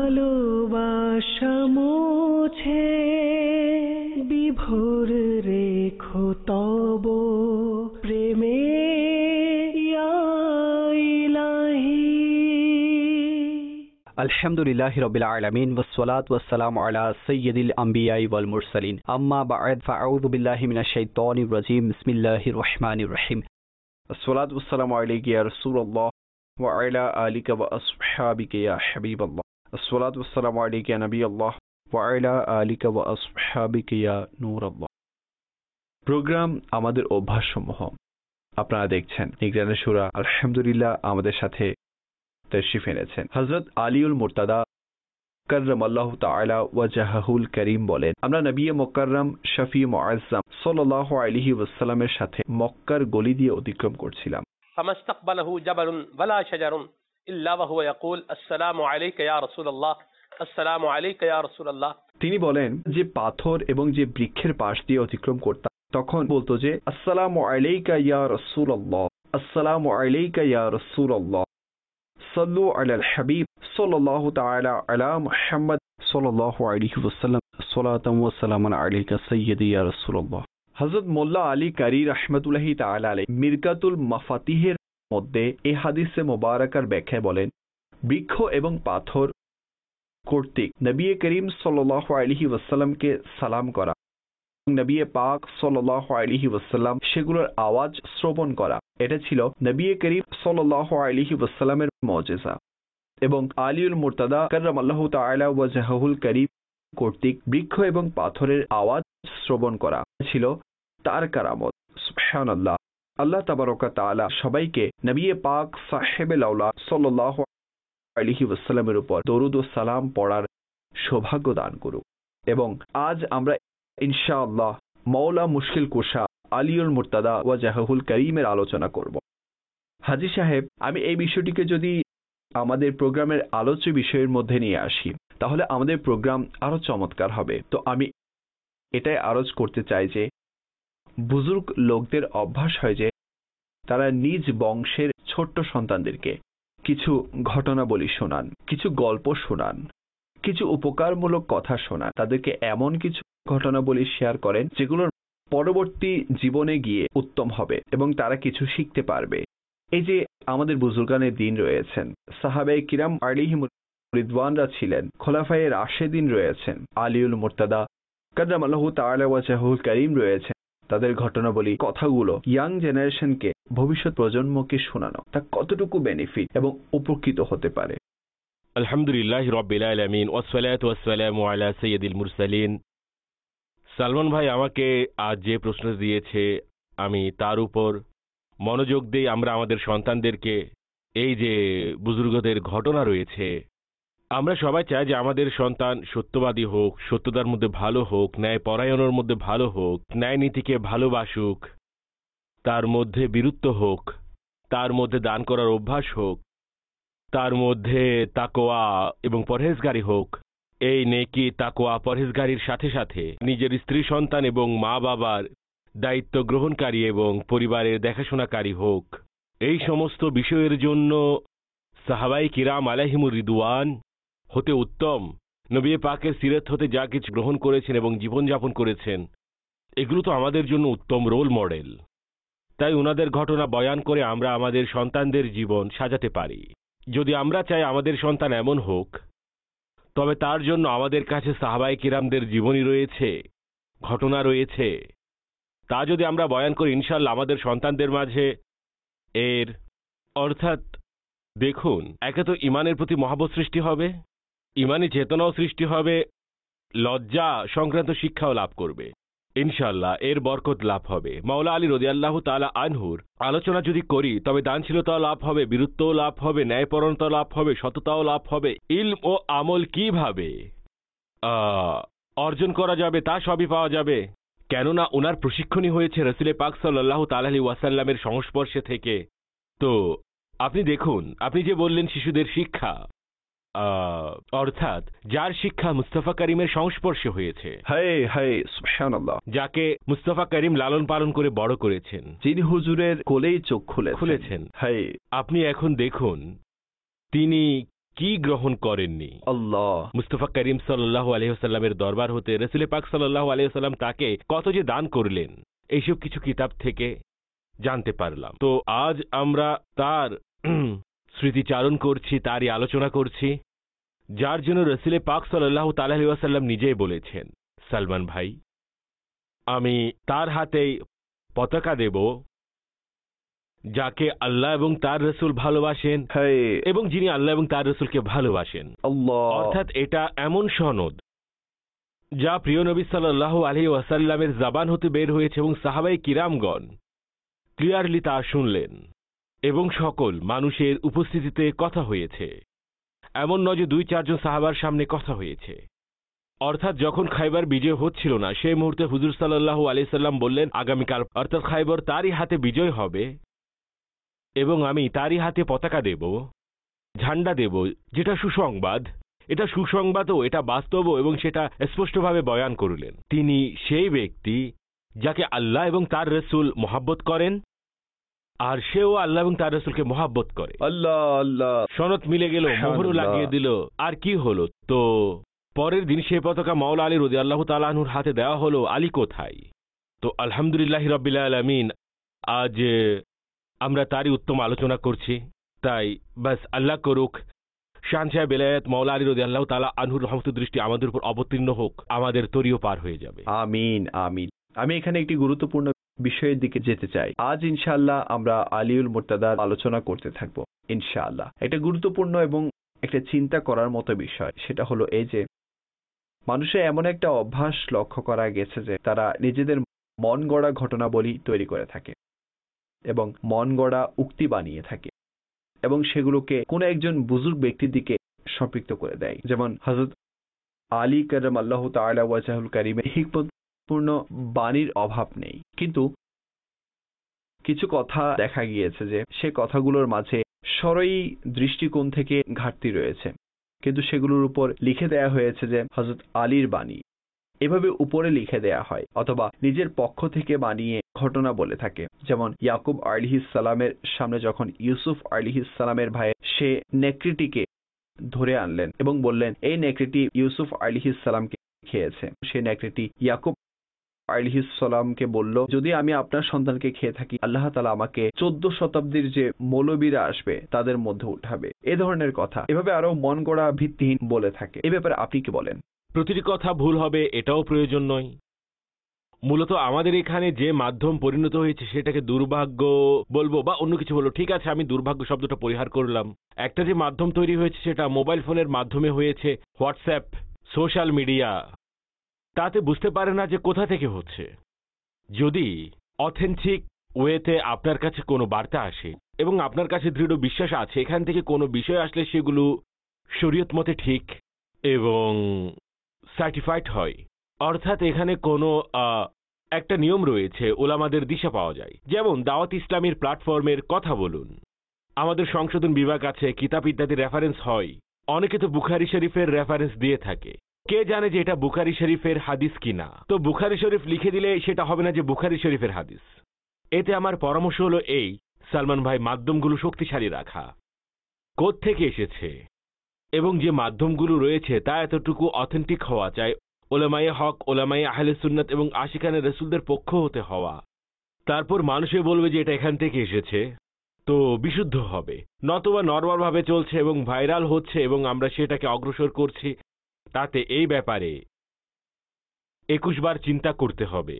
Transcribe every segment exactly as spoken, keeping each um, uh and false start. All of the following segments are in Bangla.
ভালোবাসা মুছে বিভোর রেখো তব প্রেমে ইয়া ইলাহি। আলহামদুলিল্লাহি রাব্বিল আলামিন ওয়াসসালাতু ওয়াসসালামু আলা সাইয়্যিদিল আমবিয়াই ওয়াল মুরসালিন আম্মা বা'দ ফাআউযু বিল্লাহি মিনাশ শাইতানির রাজীম বিসমিল্লাহির রহমানির রহিম। আসসালাতু ওয়াসসালামু আলাইকা ইয়া রাসূলুল্লাহ ওয়া আলা আলিকা ওয়া আসহাবিকা ইয়া হাবিবাল্লাহ। আসসালাতু ওয়াসসালামু আলাইকা ইয়া নবিয়াল্লাহ ওয়া আলা আলিকা ওয়া আসহাবিকা ইয়া নূরাল্লাহ। প্রোগ্রাম আমাদের অভ্যাসসমূহ আপনারা দেখছেন নিগরানের সূরা আলহামদুলিল্লাহ আমাদের সাথে তশরিফ এনেছেন হযরত আলীউল মুর্তাদা কাররামাল্লাহু তাআলা ওয়াজহাহুল কারীম বলেন, আমরা নবী মুকাররম শফি মুআজ্জম সাল্লাল্লাহু আলাইহি ওয়াসাল্লামের সাথে মক্কার গলি দিয়ে অতিক্রম করছিলাম। ফামাস্তাকবালাহু জাবালুন ওয়ালা শাজারুন ইল্লা ওয়া হুয়া ইয়াকুল আসসালামু আলাইকা ইয়া রাসূলুল্লাহ, আসসালামু আলাইকা ইয়া রাসূলুল্লাহ। তিনি বলেন যে পাথর এবং যে বৃক্ষের পাশ দিয়ে অতিক্রম করতাম তখন বলতো যে আসসালামু আলাইকা ইয়া রাসূলুল্লাহ, আসসালামু আলাইকা ইয়া রাসূলুল্লাহ, সাল্লু আলাল হাবিব সাল্লাল্লাহু তাআলা আলা মুহাম্মদ সাল্লাল্লাহু আলাইহি ওয়াসাল্লাম, সালাতাম ওয়া সালামান আলাইকা সাইয়্যিদি ইয়া রাসূলুল্লাহ। হযরত মোল্লা আলী কারি রাহমাতুল্লাহি তাআলা আলাইহি মিরকাতুল মাফাতিহের মধ্যে এই হাদিসে মোবারকার ব্যাখ্যায় বলেন, বৃক্ষ এবং পাথর কর্তৃক নবী করিম সাল্লাল্লাহু আলাইহি ওয়াসাল্লামকে সালাম করা, নবী পাক সাল্লাল্লাহু আলাইহি ওয়াসাল্লাম সেগুলোর আওয়াজ শ্রবণ করা, এটা ছিল নবী করিম সাল্লাল্লাহু আলাইহি ওয়াসাল্লামের মুজিজা। এবং আলীউল মুর্তাদা কাররামাল্লাহু তাআলা ওয়াজহাহুল কারীম কর্তৃক বৃক্ষ এবং পাথরের আওয়াজ শ্রবণ করা ছিল তার কারামত। সুবহানাল্লাহ। আল্লাহ তাবারক ওয়া তাআলা সবাইকে নবী পাক সাহেবে লাউলা সাল্লাল্লাহু আলাইহি ওয়াসাল্লামের উপর দরুদ ও সালাম পড়ার সৌভাগ্য দান করুক। এবং আজ আমরা ইনশাআল্লাহ মাওলা মুশকিল কুশা আলীউল মুর্তাদা ওয়াজহাহুল কারীমের আলোচনা করব। হাজী সাহেব, আমি এই বিষয়টিকে যদি আমাদের প্রোগ্রামের আলোচ্য বিষয়ের মধ্যে নিয়ে আসি তাহলে আমাদের প্রোগ্রাম আরো চমৎকার হবে। তো আমি এটাই আরজ করতে চাই যে বুজুর্গ লোকদের অভ্যাস হয় যে তারা নিজ বংশের ছোট্ট সন্তানদেরকে কিছু ঘটনাবলী শোনান, কিছু গল্প শোনান, কিছু উপকারমূলক কথা শোনান, তাদেরকে এমন কিছু ঘটনাবলী শেয়ার করেন যেগুলোর পরবর্তী জীবনে গিয়ে উত্তম হবে এবং তারা কিছু শিখতে পারবে। এই যে আমাদের বুজুর্গানের দিন রয়েছেন, সাহাবায়ে কিরাম আলাইহিম রিদওয়ানরা ছিলেন, খোলাফায়ে রাশেদিন রয়েছেন, আলীউল মুর্তাদা কাররামাল্লাহু তাআলা ওয়াজহুল কারীম রয়েছেন, তাদের ঘটনাবলী কথাগুলো ইয়াং জেনারেশনকে ভবিষ্যৎ প্রজন্মকে শোনানো তা কতটুকু বেনিফিট এবং উপকৃত হতে পারে। আলহামদুলিল্লাহি রাব্বিল আলামিন ওয়াসসালাতু ওয়াসসালামু আলা সাইয়্যিদিল মুরসালিন। সালমান ভাই আমাকে আজ যে প্রশ্ন দিয়েছে আমি তার উপর মনোযোগ দেই। আমরা আমাদের সন্তানদেরকে এই যে বুজুর্গদের ঘটনা রয়েছে, আমরা সবাই চাই যে আমাদের সন্তান সত্যবাদী হোক, সত্যতার মধ্যে ভালো হোক, ন্যায় পরায়ণের মধ্যে ভালো হোক, ন্যায় নীতিকে ভালোবাসুক, তার মধ্যে বীরত্ব হোক, তার মধ্যে দান করার অভ্যাস হোক, তার মধ্যে তাকওয়া এবং পরহেজগারি হোক। এই নেকি তাকওয়া পরহেজগারির সাথে সাথে নিজের স্ত্রী সন্তান এবং মা বাবার দায়িত্ব গ্রহণকারী এবং পরিবারের দেখাশোনাকারী হোক। এই সমস্ত বিষয়ের জন্য সাহাবায়ে কিরাম আলাইহিমুর রিদওয়ান হতে উত্তম নবী পাকের সিরাত হতে যা কিছু গ্রহণ করেছেন এবং জীবনযাপন করেছেন, এগুলো তো আমাদের জন্য উত্তম রোল মডেল। তাই ওনাদের ঘটনা বয়ান করে আমরা আমাদের সন্তানদের জীবন সাজাতে পারি। যদি আমরা চাই আমাদের সন্তান এমন হোক, তবে তার জন্য আমাদের কাছে সাহাবায়ে কিরামদের জীবনী রয়েছে, ঘটনা রয়েছে। তা যদি আমরা বয়ান করি ইনশাআল্লাহ আমাদের সন্তানদের মাঝে এর অর্থাৎ দেখুন, একে তো ইমানের প্রতি মহব্বত সৃষ্টি হবে, ইমানি চেতনাও সৃষ্টি হবে, লজ্জা সংক্রান্ত শিক্ষাও লাভ করবে ইনশাআল্লাহ, এর বরকত লাভ হবে। মাওলা আলী রাদিয়াল্লাহু তাআলা আনহুর আলোচনা যদি করি তবে দানশীলতাও লাভ হবে, বীরত্বও লাভ হবে, ন্যায়পরায়ণতাও লাভ হবে, সততাও লাভ হবে। ইলম ও আমল কিভাবে অর্জন করা যাবে তা সবই পাওয়া যাবে, কেননা ওনার প্রশিক্ষণই হয়েছে রাসূল পাক সাল্লাল্লাহু তাআলা আলাইহি ওয়াসাল্লামের সংস্পর্শে থেকে। তো আপনি দেখুন, আপনি যে বললেন শিশুদের শিক্ষা, অর্থাৎ যার শিক্ষা মুস্তাফা করিমের সংস্পর্শে হয়েছে, হায় হায় সুবহানাল্লাহ, যাকে মুস্তাফা করিম লালন পালন করে বড় করেছেন, যিনি হুজুরের কোলেই চোখ খুলে খুলেছেন, হায় আপনি এখন দেখুন তিনি কি গ্রহণ করেননি। আল্লাহ। মুস্তাফা করিম সাল্লাল্লাহু আলাইহি ওয়াসাল্লামের দরবার হতে রাসূল পাক সাল্লাল্লাহু আলাইহি ওয়াসাল্লাম তাকে কত যে দান করলেন, এইসব কিছু কিতাব থেকে জানতে পারলাম। তো আজ আমরা তার স্মৃতিচারণ করছি, তারই আলোচনা করছি, যার জন্য রাসূল পাক সাল্লাল্লাহু তাআলা আলাইহি ওয়াসাল্লাম নিজেই বলেছেন, সালমান ভাই আমি তার হাতেই পতাকা দেব যাকে আল্লাহ এবং তার রাসূল ভালোবাসেন এবং যিনি আল্লাহ এবং তার রাসূলকে ভালোবাসেন। আল্লাহ। অর্থাৎ এটা এমন সনদ যা প্রিয় নবী সাল্লাল্লাহু আলাইহি ওয়াসাল্লামের জবান হতে বের হয়েছে এবং সাহাবায়ে কিরামগণ ক্লিয়ারলি তা শুনলেন এবং সকল মানুষের উপস্থিতিতে কথা হয়েছে। এমন নয় যে দুই চারজন সাহাবার সামনে কথা হয়েছে। অর্থাৎ যখন খাইবার বিজয় হচ্ছিল না, সেই মুহূর্তে হুজুর সাল্লাল্লাহু আলাইহি সাল্লাম বললেন, আগামীকাল অর্থাৎ খাইবার তারই হাতে বিজয় হবে এবং আমি তারই হাতে পতাকা দেব, ঝান্ডা দেব, যেটা সুসংবাদ। এটা সুসংবাদও, এটা বাস্তবও, এবং সেটা স্পষ্টভাবে বয়ান করলেন। তিনি সেই ব্যক্তি যাকে আল্লাহ এবং তার রাসূল মহব্বত করেন, আর সেও আল্লাহ এবং তার রাসূলকে মহব্বত করে। আল্লাহ আল্লাহ। সনদ মিলে গেল, মোহরও লাগিয়ে দিল। আর কি হলো? তো পরের দিন সেই পতাকা মাওলা আলী রাদিয়াল্লাহু তাআলা আনহুর হাতে দেওয়া হলো। আলী কোথায়? তো আলহামদুলিল্লাহি রাব্বিল আলামিন, আজ আমরা তারই উত্তম আলোচনা করছি। তাই বাস আল্লাহ করুক শানশাহ বেলায়েত মাওলা আলী রাদিয়াল্লাহু তাআলা আনহুর রহমতের দৃষ্টি আমাদের উপর অবতীর্ণ হোক, আমাদের তরিও পার হয়ে যাবে। আমিন আমিন। আমি এখানে একটি গুরুত্বপূর্ণ বিষয়ের দিকে যেতে চাই। আজ ইনশাআল্লাহ আমরা আলিউল মুর্তাদার আলোচনা করতে থাকব ইনশাআল্লাহ। এটা গুরুত্বপূর্ণ এবং একটা চিন্তা করার মতো বিষয়। সেটা হলো এই যে মানুষের এমন একটা অভ্যাস লক্ষ্য করা গেছে যে তারা নিজেদের মন গড়া ঘটনাবলী তৈরি করে থাকে এবং মন গড়া উক্তি বানিয়ে থাকে এবং সেগুলোকে কোনো একজন বুজুর্গ ব্যক্তির দিকে সম্পৃক্ত করে দেয়। যেমন হযরত আলী কারামাল্লাহু তাআলা ওয়াজহুল কারীমের হিকমতপূর্ণ বাণীর অভাব নেই, কিন্তু কিছু কথা দেখা গিয়েছে যে সে কথাগুলোর মাঝে সরই দৃষ্টিকোণ থেকে ঘাটতি রয়েছে, কিন্তু সেগুলোর উপর লিখে দেয়া হয়েছে যে হযরত আলীর বাণী। এভাবে উপরে লিখে দেয়া হয় অথবা নিজের পক্ষ থেকে বানিয়ে ঘটনা বলে থাকে। যেমন ইয়াকুব আলাইহিস সালামের সামনে যখন ইউসুফ আলাইহিস সালামের ভাই সে নেকড়েটিকে ধরে আনলেন এবং বললেন এই নেকড়েটি ইউসুফ আলাইহিস সালামকে খেয়েছে। সেই নেকড়েটি ইয়াকুব আলাইহিস সালামকে বলল, যদি আমি আপনার সন্তানকে খেয়ে থাকি, আল্লাহ তাআলা আমাকে চোদ্দ শতাব্দীর যে মৌলবীরা আসবে তাদের মধ্যে উঠাবে। এ ধরনের কথা এভাবে আরো মন গড়া ভিত্তিহীন বলে থাকে। এ ব্যাপারে আপনি কি বলেন? প্রতিটি কথা ভুল হবে এটাও প্রয়োজন নয়। মূলত আমাদের এখানে যে মাধ্যম পরিণত হয়েছে সেটাকে দুর্ভাগ্য বলবো বা অন্য কিছু বলবো, ঠিক আছে আমি দুর্ভাগ্য শব্দটা পরিহার করলাম। একটা যে মাধ্যম তৈরি হয়েছে সেটা মোবাইল ফোনের মাধ্যমে হয়েছে, হোয়াটসঅ্যাপ, সোশ্যাল মিডিয়া। তাতে বুঝতে পারে না যে কোথা থেকে হচ্ছে। যদি অথেন্টিক ওয়েতে আপনার কাছে কোনো বার্তা আসে এবং আপনার কাছে দৃঢ় বিশ্বাস আছে এখান থেকে কোনো বিষয় আসলে সেগুলো শরীয়ত মতে ঠিক এবং সার্টিফাইড হয়, অর্থাৎ এখানে কোনো একটা নিয়ম রয়েছে, ওলামাদের দিশা পাওয়া যায়। যেমন দাওয়াত ইসলামের প্ল্যাটফর্মের কথা বলুন, আমাদের সংশোধন বিভাগ আছে, কিতাব ইত্যাদি রেফারেন্স হয়। অনেকে তো বুখারী শরীফের রেফারেন্স দিয়ে থাকে। কে জানে যে এটা বুখারী শরীফের হাদিস কিনা? তো বুখারী শরীফ লিখে দিলে সেটা হবে না যে বুখারী শরীফের হাদিস। এতে আমার পরামর্শ হলো এই, সালমান ভাই, মাধ্যমগুলো শক্তিশালী রাখা। কোত্থেকে এসেছে এবং যে মাধ্যমগুলো রয়েছে তা এতটুকু অথেন্টিক হওয়া চাই, ওলামায়ে হক, ওলামায়ে আহলে সুন্নাত এবং আশিকানে রাসূলদের পক্ষ হতে হওয়া। তারপর মানুষে বলবে যে এটা এখান থেকে এসেছে, তো বিশুদ্ধ হবে। নতবা নরমাল ভাবে চলছে এবং ভাইরাল হচ্ছে এবং আমরা সেটাকে অগ্রসর করছি। তাতে এই ব্যাপারে একুশ বার চিন্তা করতে হবে।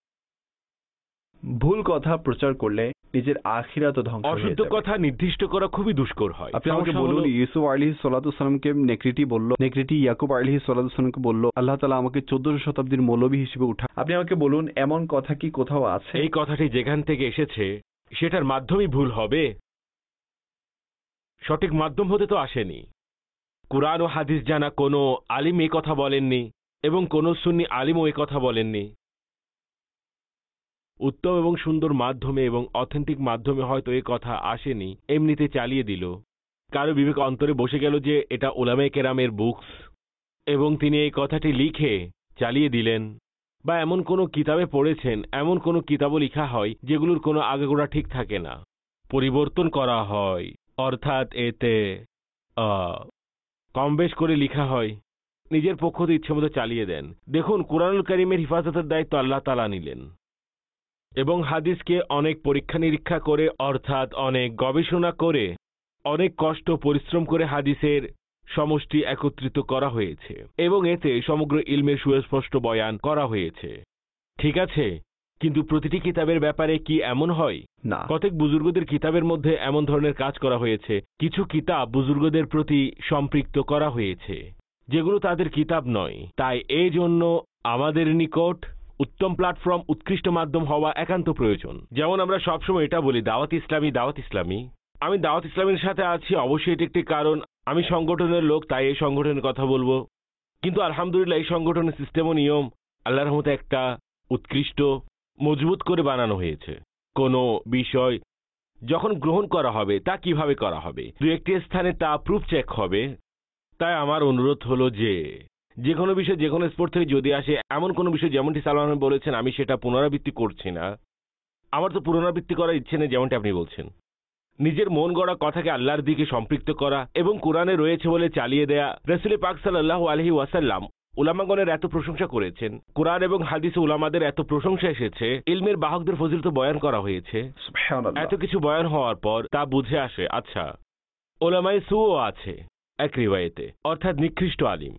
ভুল কথা প্রচার করলে নিজের আখিরাত ধ্বংস হয়ে যাবে। অশুদ্ধ কথা নির্দিষ্ট করা খুবই দুষ্কর হয়। আপনি আমাকে বলুন, ইউসুফ আলাইহিস সালাতু সালামকে নেকড়েটি বলল, নেকড়েটি ইয়াকুব আলাইহিস সালাতু সালামকে বলল আল্লাহ তাআলা আমাকে চোদ্দশো শতাব্দীর মৌলবী হিসেবে উঠা। আপনি আমাকে বলুন এমন কথা কি কোথাও আছে? এই কথাটি যেখান থেকে এসেছে সেটার মাধ্যমই ভুল হবে, সঠিক মাধ্যম হতে তো আসেনি। কুরআন ও হাদিস জানা কোনো আলিম এই কথা বলেননি এবং কোনো সুন্নি আলিমও এই কথা বলেননি। উত্তম এবং সুন্দর মাধ্যমে এবং অথেন্টিক মাধ্যমে হয়তো এই কথা আসেনি, এমনিতে চালিয়ে দিল। কারো বিবেক অন্তরে বসে গেল যে এটা উলামায়ে কেরামের বুকস এবং তিনি এই কথাটি লিখে চালিয়ে দিলেন। বা এমন কোনো কিতাবে পড়েছেন, এমন কোনো কিতাবও লেখা হয় যেগুলোর কোনো আগাগোড়া ঠিক থাকে না, পরিবর্তন করা হয়। অর্থাৎ এতে কম বেশ করে লেখা হয়, নিজের পক্ষ থেকে ইচ্ছে মতো চালিয়ে দেন। দেখুন, কুরআনুল কারীমের হিফাজতের দায়িত্ব আল্লাহ তাআলা নিলেন এবং হাদিসকে অনেক পরীক্ষা নিরীক্ষা করে, অর্থাৎ অনেক গবেষণা করে, অনেক কষ্ট পরিশ্রম করে হাদিসের সমষ্টি একত্রিত করা হয়েছে এবং এতে সমগ্র ইলমের সুস্পষ্ট বয়ান করা হয়েছে। ঠিক আছে, কিন্তু প্রতিটি কিতাবের ব্যাপারে কি এমন হয় না। কতক বুজুর্গদের কিতাবের মধ্যে এমন ধরনের কাজ করা হয়েছে, কিছু কিতাব বুজুর্গদের প্রতি সম্পৃক্ত করা হয়েছে যেগুলো তাদের কিতাব নয়। তাই এই জন্য আমাদের নিকট উত্তম প্ল্যাটফর্ম, উৎকৃষ্ট মাধ্যম হওয়া একান্ত প্রয়োজন। যেমন আমরা সবসময় এটা বলি, দাওয়াত ইসলামী, দাওয়াত ইসলামী। আমি দাওয়াত ইসলামের সাথে আছি, অবশ্যই এটি একটি কারণ, আমি সংগঠনের লোক, তাই এই সংগঠনের কথা বলবো। কিন্তু আলহামদুলিল্লাহ এই সংগঠনের সিস্টেম ও নিয়ম আল্লাহর রহমতে একটা উৎকৃষ্ট, মজবুত করে বানানো হয়েছে। কোনো বিষয় যখন গ্রহণ করা হবে তা কিভাবে করা হবে, দু একটি স্থানে তা প্রুফ চেক হবে। তাই আমার অনুরোধ হলো যে যে কোনো বিষয়, যে কোনো স্পোর্ট থেকে যদি আসে এমন কোনো বিষয়, যেমনটি সালমান বলেছেন, আমি সেটা পুনরাবৃত্তি করছি না। আমার তো পুনরাবৃত্তি করার ইচ্ছে নেই, যেমনটি আপনি বলছেন। নিজের মন গড়া কথাকে আল্লাহর দিকে সম্পৃক্ত করা এবং কোরআনে রয়েছে বলে চালিয়ে দেয়া। রাসূল পাক সাল্লাল্লাহু আলাইহি ওয়াসাল্লাম উলামাগণের এত প্রশংসা করেছেন, কোরআন এবং হাদিসে উলামাদের এত প্রশংসা এসেছে, ইলমের বাহকদের ফজিলত বয়ান করা হয়েছে। সুবহানাল্লাহ। এত কিছু বয়ান হওয়ার পর তা বুঝে আসে, আচ্ছা উলামায়ে সুও আছে এক রিওয়ায়েতে, অর্থাৎ নিকৃষ্ট আলিম,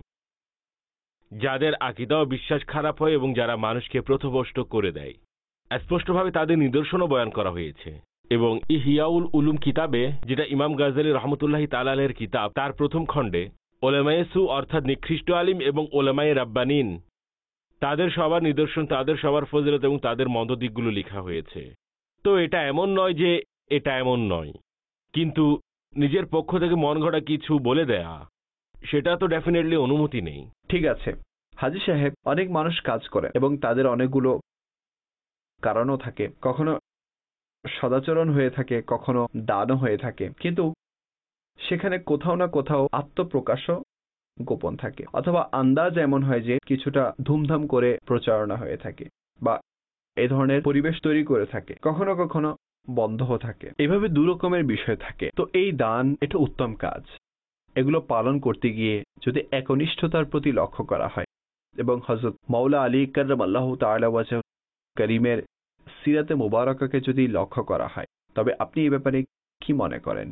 যাদের আকীদা ও বিশ্বাস খারাপ হয় এবং যারা মানুষকে পথভ্রষ্ট করে দেয়। স্পষ্টভাবে তাদের নিদর্শনও বয়ান করা হয়েছে। এবং ইহইয়াউল উলুম কিতাবে, যেটা ইমাম গাজ্জালী রহমতুল্লাহি তাআলা আলাইহির কিতাব, তার প্রথম খণ্ডে উলামায়ে সু অর্থাৎ নিকৃষ্ট আলিম এবং উলামায়ে রাব্বানিন, তাদের সবার নিদর্শন, তাদের সবার ফজিলত এবং তাদের মন্দ দিকগুলো লেখা হয়েছে। তো এটা এমন নয় যে এটা এমন নয়, কিন্তু নিজের পক্ষ থেকে মন গড়া কিছু বলে দেয়া, সেটা তো ডেফিনেটলি অনুমতি নেই। ঠিক আছে হাজী সাহেব, অনেক মানুষ কাজ করে এবং তাদের অনেকগুলো কারণও থাকে। কখনো সদাচরণ হয়ে থাকে, কখনো দানও হয়ে থাকে, কিন্তু সেখানে কোথাও না কোথাও আত্মপ্রকাশও গোপন থাকে, অথবা আন্দাজ এমন হয় যে কিছুটা ধুমধাম করে প্রচারণা হয়ে থাকে বা এই ধরনের পরিবেশ তৈরি করে থাকে, কখনো কখনো বন্ধও থাকে। এভাবে দু রকমের বিষয় থাকে। তো এই দান, এটা উত্তম কাজ। এগুলো পালন করতে গিয়ে যদি একনিষ্ঠতার প্রতি লক্ষ্য করা হয় এবং হযরত মাওলা আলী কাররামাল্লাহু তাআলা ওয়াজহু করিমের সিরাতে মুবারাকাকে যদি লক্ষ্য করা হয়, তবে আপনি এই ব্যাপারে কি মনে করেন?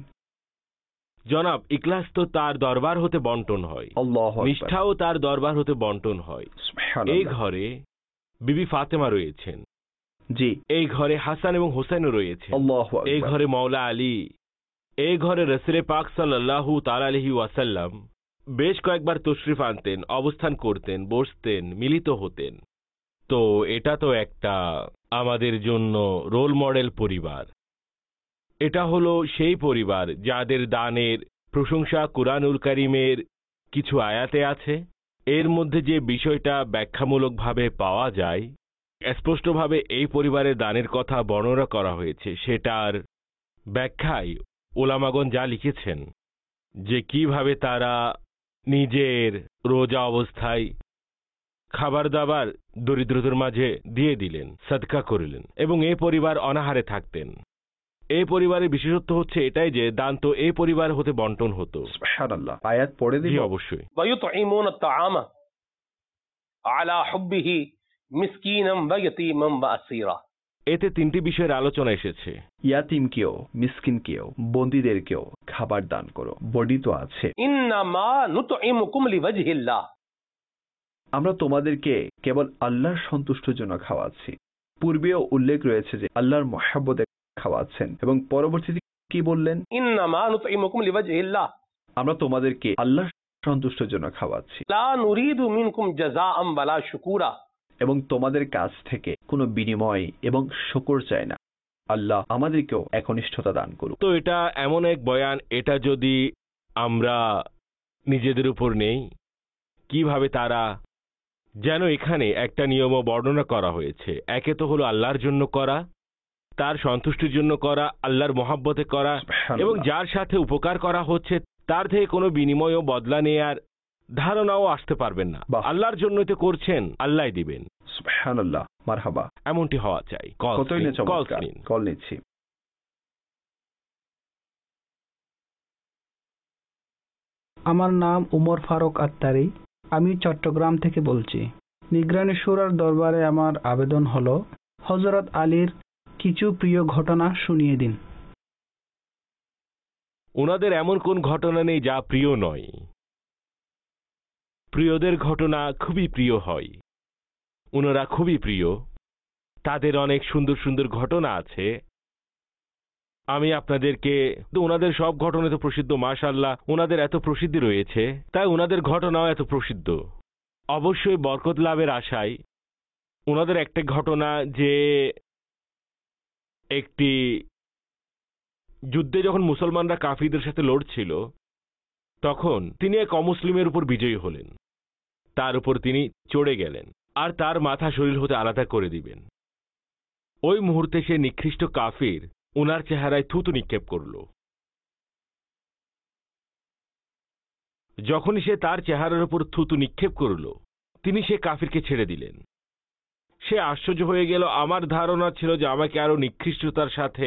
জনাব, ইখলাস তো তার দরবার হতে বন্টন হয়, আল্লাহু আকবার। নিষ্ঠাও তার দরবার হতে বন্টন হয়। এই ঘরে বিবি ফাতেমা রয়েছেন, জি। এই ঘরে হাসান এবং হোসেনও রয়েছে, আল্লাহু আকবার। এই ঘরে মাওলা আলী, এই ঘরে রাসূল পাক সাল্লাল্লাহু তাআলা আলাইহি ওয়াসাল্লাম বেশ কয়েকবার তশরিফ আনতেন, অবস্থান করতেন, বসতেন, মিলিত হতেন। তো এটা তো একটা আমাদের জন্য রোল মডেল পরিবার। এটা হলো সেই পরিবার যাদের দানের প্রশংসা কুরআনুল কারীমের কিছু আয়াতে আছে। এর মধ্যে যে বিষয়টা ব্যাখ্যামূলকভাবে পাওয়া যায়, স্পষ্টভাবে এই পরিবারের দানের কথা বর্ণনা করা হয়েছে, সেটার ব্যাখ্যায় ওলামাগণ যা লিখেছেন যে কিভাবে তারা নিজের রোজা অবস্থায় খাবার দাবার দরিদ্রদের মাঝে দিয়ে দিলেন, সদকা করলেন, এবং এই পরিবার অনাহারে থাকতেন। এই পরিবারের বিশেষত্ব হচ্ছে এটাই যে দান তো এই পরিবার হতে বন্টন হতো। সুবহানাল্লাহ। আয়াত পড়ে দিই? জি অবশ্যই। ويطعمون الطعام على حبه مسكينا ويتيما واسيرا। এতে তিনটি বিষয়ের আলোচনা এসেছে। ইয়াতিমকেও, মিসকিনকেও, বন্দীদেরকেও খাবার দান করো। বর্ণিত আছে, ইন্নামা নুতইমুকুম লিওয়াজহিল্লাহ, আমরা তোমাদেরকে কেবল আল্লাহর সন্তুষ্টির জন্য খাওয়াচ্ছি। পূর্বেও উল্লেখ রয়েছে যে আল্লাহর মহব্বতে খাওয়াচ্ছেন, এবং পরবর্তীতে কি বললেন? ইন্নামা নুতইমুকুম লিওয়াজহিল্লাহ, আমরা তোমাদেরকে আল্লাহর সন্তুষ্টির জন্য খাওয়াচ্ছি। লা নুরিদু মিনকুম জাযাআম ওয়ালা শুকুরা, এবং তোমাদের কাছ থেকে কোনো বিনিময় এবং শুকর চাই না। আল্লাহ আমাদেরকেও একনিষ্ঠতা দান করুন। তো এটা এমন এক বয়ান, এটা যদি আমরা নিজেদের উপর নেই, কিভাবে তারা যেন এখানে একটা নিয়ম বর্ণনা করা হয়েছে। একে তো হলো আল্লাহর জন্য করা, তার সন্তুষ্টির জন্য করা, আল্লাহর মহব্বতে করা, এবং যার সাথে উপকার করা হচ্ছে তার থেকে কোনো বিনিময় ও বদলা নেয়ার ধারণাও আসতে পারবেন না। আল্লাহর জন্যই তো করছেন, আল্লাহই দিবেন। সুবহানাল্লাহ, মারহাবা। এমনটি হওয়া চাই। কতই না চমৎকার। কল নিচ্ছি। আমার নাম উমর ফারুক আত্তারি। আমি চট্টগ্রাম থেকে বলছি। নিগরানি শুরার দরবারে আমার আবেদন হলো, হযরত আলীর কিছু প্রিয় ঘটনা শুনিয়ে দিন। ওনাদের এমন কোন ঘটনা নেই যা প্রিয় নয়। প্রিয়দের ঘটনা খুবই প্রিয় হয়। ওনারা খুবই প্রিয়। তাদের অনেক সুন্দর সুন্দর ঘটনা আছে। আমি আপনাদেরকে, ওনাদের সব ঘটনা তো প্রসিদ্ধ, মাশাআল্লাহ, ওনাদের এত প্রসিদ্ধি রয়েছে, তাই ওনাদের ঘটনাও এত প্রসিদ্ধ। অবশ্যই বরকত লাভের আশায় ওনাদের একটা ঘটনা, যে একটি যুদ্ধে যখন মুসলমানরা কাফিরদের সাথে লড়ছিল, তখন তিনি এক অমুসলিমের উপর বিজয়ী হলেন। তার উপর তিনি চড়ে গেলেন আর তার মাথা শরীর হতে আলাদা করে দিবেন। ওই মুহূর্তে সে নিকৃষ্ট কাফির ওনার চেহারায় থুতু নিক্ষেপ করল। যখনই সে তার চেহারার উপর থুতু নিক্ষেপ করল, তিনি সে কাফিরকে ছেড়ে দিলেন। সে আশ্চর্য হয়ে গেল। আমার ধারণা ছিল যে আমাকে আরো নিকৃষ্টতার সাথে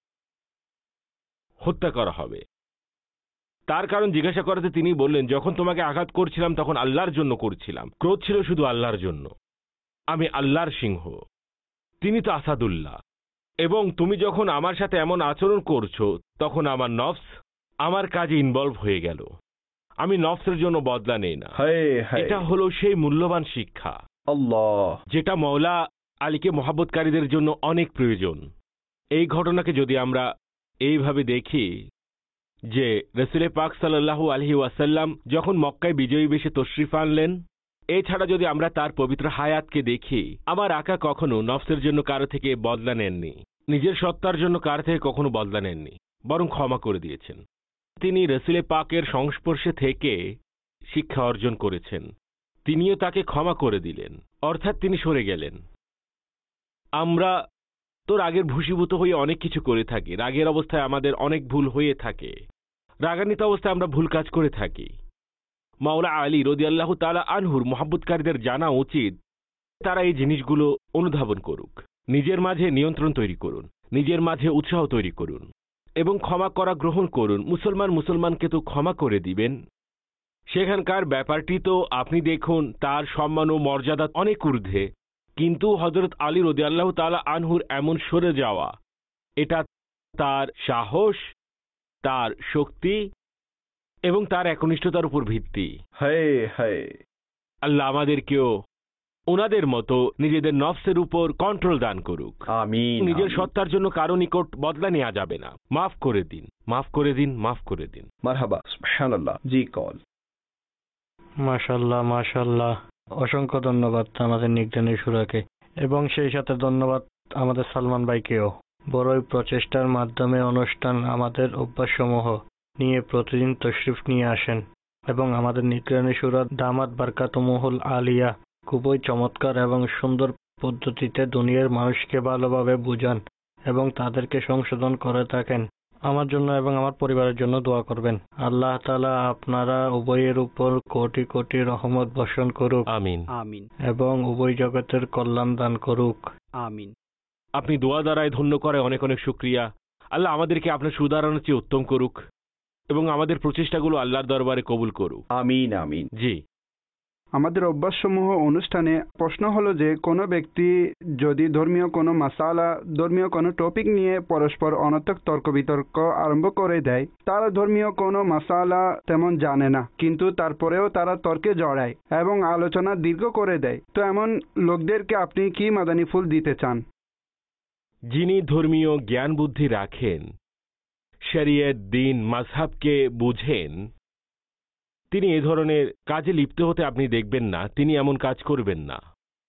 হত্যা করা হবে। তার কারণ জিজ্ঞাসা করাতে তিনি বললেন, যখন তোমাকে আঘাত করছিলাম তখন আল্লাহর জন্য করছিলাম। ক্রোধ ছিল শুধু আল্লাহর জন্য। আমি আল্লাহর সিংহ, তিনি তো আসাদুল্লাহ। এবং তুমি যখন আমার সাথে এমন আচরণ করছো, তখন আমার নফস আমার কাজে ইনভলভ হয়ে গেল। আমি নফসের জন্য বদলা নেই না। এটা হলো সেই মূল্যবান শিক্ষা, আল্লাহ, যেটা মওলা আলীকে মহব্বতকারীদের জন্য অনেক প্রয়োজন। এই ঘটনাকে যদি আমরা এইভাবে দেখি যে রাসূল পাক সাল্লাল্লাহু আলাইহি ওয়াসাল্লাম যখন মক্কায় বিজয়ী বেশে তশরিফ আনলেন, এছাড়া যদি আমরা তার পবিত্র হায়াতকে দেখি, আমার আকা কখনো নফসের জন্য কারো থেকে বদলা নেননি, নিজের সত্তার জন্য কারো থেকে কখনো বদলা নেননি, বরং ক্ষমা করে দিয়েছেন। তিনি রাসূল পাকের সংস্পর্শে থেকে শিক্ষা অর্জন করেছেন, তিনিও তাকে ক্ষমা করে দিলেন, অর্থাৎ তিনি সরে গেলেন। আমরা তো রাগের ভূষীভূত হয়ে অনেক কিছু করে থাকি। রাগের অবস্থায় আমাদের অনেক ভুল হয়ে থাকে। রাগান্বিত অবস্থায় আমরা ভুল কাজ করে থাকি। মাওলা আলী রাদিয়াল্লাহু তাআলা আনহুর মহব্বতকারীদের জানা উচিত, তারা এই জিনিসগুলো অনুধাবন করুক, নিজের মাঝে নিয়ন্ত্রণ তৈরি করুন, নিজের মাঝে উৎসাহ তৈরি করুন এবং ক্ষমা করা গ্রহণ করুন। মুসলমান মুসলমানকে তো ক্ষমা করে দিবেন, সেখানকার ব্যাপারটি তো আপনি দেখুন, তার সম্মান ও মর্যাদা অনেক ঊর্ধ্বে। কিন্তু হযরত আলী রাদিয়াল্লাহু তাআলা আনহুর এমন সরে যাওয়া, এটা তার সাহস, তার শক্তি এবং তার একনিষ্ঠতার উপর ভিত্তি। হায় হায়, আল্লাহ আমাদেরকেও ওনাদের মতো নিজেদের নফসের উপর কন্ট্রোল দান করুক। আমিন। নিজের সত্তার জন্য কারো নিকট বদলা নেওয়া যাবে না। মাফ করে দিন, মাফ করে দিন, মাফ করে দিন। মারহাবা, সুবহানাল্লাহ। জি কল। মাশাআল্লাহ, মাশাআল্লাহ। অসংখ্য ধন্যবাদ আমাদের নিগরানি শুরাকে, এবং সেই সাথে ধন্যবাদ আমাদের সালমান ভাইকেও। বড়ই প্রচেষ্টার মাধ্যমে অনুষ্ঠান আমাদের অভ্যাসসমূহ নিয়ে প্রতিদিন তশরিফ নিয়ে আসেন, এবং আমাদের নিগরানি শুরা দামাত বারকাতুহুল আলিয়া খুবই চমৎকার এবং সুন্দর পদ্ধতিতে দুনিয়ার মানুষকে ভালোভাবে বুঝান এবং তাদেরকে সংশোধন করে থাকেন। আমার জন্য এবং আমার পরিবারের জন্য দোয়া করবেন। আল্লাহ তাআলা আপনারা উভয়ের উপর কোটি কোটি রহমত বর্ষণ করুক। আমিন আমিন। এবং উভয় জগতের কল্যাণ দান করুক। আমিন। আপনি দোয়া দ্বারায় ধন্য করে অনেক অনেক শুকরিয়া। আল্লাহ আমাদেরকে আপনার সুধারণের চেয়ে উত্তম করুক এবং আমাদের প্রচেষ্টাগুলো আল্লাহর দরবারে কবুল করুক। আমিন আমিন। জি, আমাদের অভ্যাসসমূহ অনুষ্ঠানে প্রশ্ন হলো যে কোনো ব্যক্তি যদি ধর্মীয় কোনো মাসালা, ধর্মীয় কোনো টপিক নিয়ে পরস্পর অনর্থক তর্ক বিতর্ক আরম্ভ করে দেয়, তারা ধর্মীয় কোনো মাসালা তেমন জানে না, কিন্তু তারপরেও তারা তর্কে জড়ায় এবং আলোচনা দীর্ঘ করে দেয়, তো এমন লোকদেরকে আপনি কি মাদানী ফুল দিতে চান? যিনি ধর্মীয় জ্ঞান বুদ্ধি রাখেন, শরিয়ত, দ্বীন, মাযহাবকে বুঝেন, তিনি এ ধরনের কাজে লিপ্ত হতে আপনি দেখবেন না, তিনি এমন কাজ করবেন না।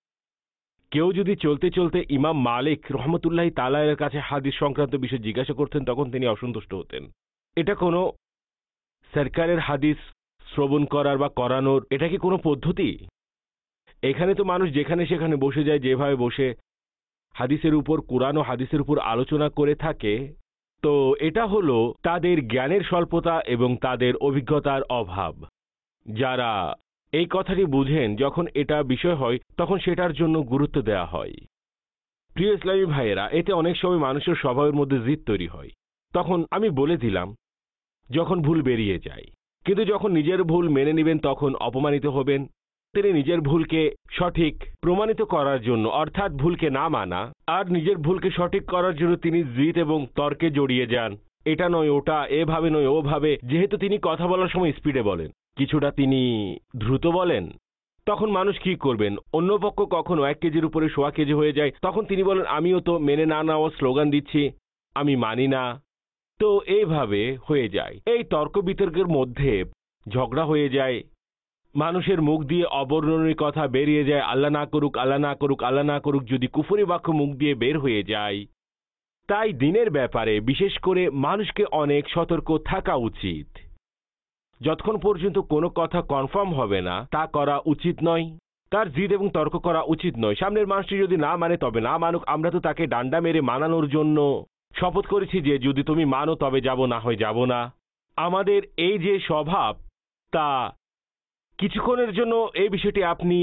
কেউ যদি চলতে চলতে ইমাম মালিক রহমতুল্লাহি তাআলা এর কাছে হাদিস সংক্রান্ত বিষয় জিজ্ঞাসা করতেন, তখন তিনি অসন্তুষ্ট হতেন। এটা কোনো সরকারের হাদিস শ্রবণ করার বা করানোর এটা কি কোনো পদ্ধতি? এখানে তো মানুষ যেখানে সেখানে বসে যায়, যেভাবে বসে হাদিসের উপর, কোরআন ও হাদিসের উপর আলোচনা করে থাকে। তো এটা হলো তাদের জ্ঞানের স্বল্পতা এবং তাদের অভিজ্ঞতার অভাব। যারা এই কথাটি বুঝেন, যখন এটা বিষয় হয় তখন সেটার জন্য গুরুত্ব দেওয়া হয়। প্রিয় ইসলামী ভাইয়েরা, এতে অনেক সময় মানুষের স্বভাবের মধ্যে জিদ তৈরি হয়। তখন আমি বলে দিলাম, যখন ভুল বেরিয়ে যায়, কিন্তু যখন নিজের ভুল মেনে নেবেন তখন অপমানিত হবেন। তিনি নিজের ভুলকে সঠিক প্রমাণিত করার জন্য, অর্থাৎ ভুলকে না মানা আর নিজের ভুলকে সঠিক করার জন্য তিনি জিদ এবং তর্কে জড়িয়ে যান। এটা নয় ওটা, এভাবে নয় ওভাবে। যেহেতু তিনি কথা বলার সময় স্পিডে বলেন, কিছুটা তিনি দ্রুত বলেন, তখন মানুষ কি করবেন? অন্য পক্ষ কখনো এক কেজির উপরে সোয়া কেজি হয়ে যায়, তখন তিনি বলেন আমিও তো মেনে না নেওয়ার স্লোগান দিচ্ছি, আমি মানি না। তো এইভাবে হয়ে যায়, এই তর্ক বিতর্কের মধ্যে ঝগড়া হয়ে যায়, মানুষের মুখ দিয়ে অবর্ণনীয় কথা বেরিয়ে যায়, আল্লাহ না করুক, আল্লাহ না করুক, আল্লাহ না করুক, যদি কুফরি বাক্য মুখ দিয়ে বের হয়ে যায়। তাই দিনের ব্যাপারে বিশেষ করে মানুষকে অনেক সতর্ক থাকা উচিত। যতক্ষণ পর্যন্ত কোনো কথা কনফার্ম হবে না তা করা উচিত নয়, তার জিদ এবং তর্ক করা উচিত নয়। সামনের মানুষটি যদি না মানে তবে না মানুক, আমরা তো তাকে ডান্ডা মেরে মানানোর জন্য শপথ করেছি যে যদি তুমি মানো তবে যাব, না হয় যাব না। আমাদের এই যে স্বভাব, তা কিছুক্ষণের জন্য এই বিষয়টি আপনি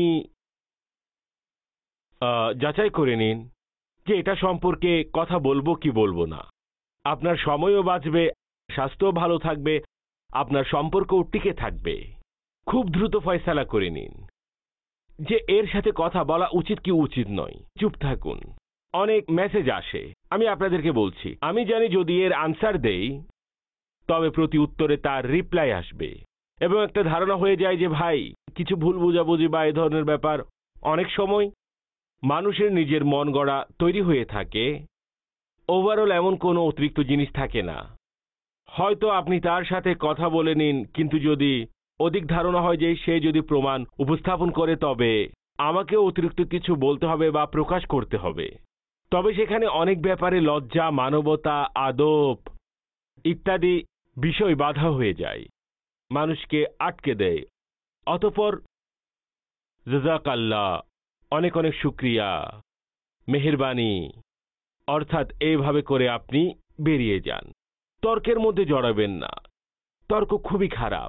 যাচাই করে নিন যে এটা সম্পর্কে কথা বলবো কি বলবো না। আপনার সময়ও বাঁচবে, স্বাস্থ্যও ভালো থাকবে, আপনার সম্পর্কও টিকে থাকবে। খুব দ্রুত ফয়সালা করে নিন যে এর সাথে কথা বলা উচিত কি উচিত নয়। চুপ থাকুন। অনেক মেসেজ আসে, আমি আপনাদেরকে বলছি, আমি জানি যদি এর আনসার দেই তবে প্রতি উত্তরে তার রিপ্লাই আসবে এবং একটা ধারণা হয়ে যায় যে ভাই কিছু ভুল বোঝাবুঝি বা এই ধরনের ব্যাপার। অনেক সময় মানুষের নিজের মন গড়া তৈরি হয়ে থাকে, ওভারঅল এমন কোনো অতিরিক্ত জিনিস থাকে না। হয়তো আপনি তার সাথে কথা বলে নিন, কিন্তু যদি অধিক ধারণা হয় যে সে যদি প্রমাণ উপস্থাপন করে তবে আমাকেও অতিরিক্ত কিছু বলতে হবে বা প্রকাশ করতে হবে, তবে সেখানে অনেক ব্যাপারে লজ্জা, মানবতা, আদব ইত্যাদি বিষয় বাধা হয়ে যায়, মানুষকে আটকে দেয়। অতঃপর জাযাকাল্লাহ, অনেক অনেক শুকরিয়া, মেহেরবানি, অর্থাৎ এইভাবে করে আপনি বেরিয়ে যান। তর্কের মধ্যে জড়াবেন না, তর্ক খুবই খারাপ।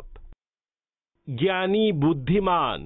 জ্ঞানী, বুদ্ধিমান,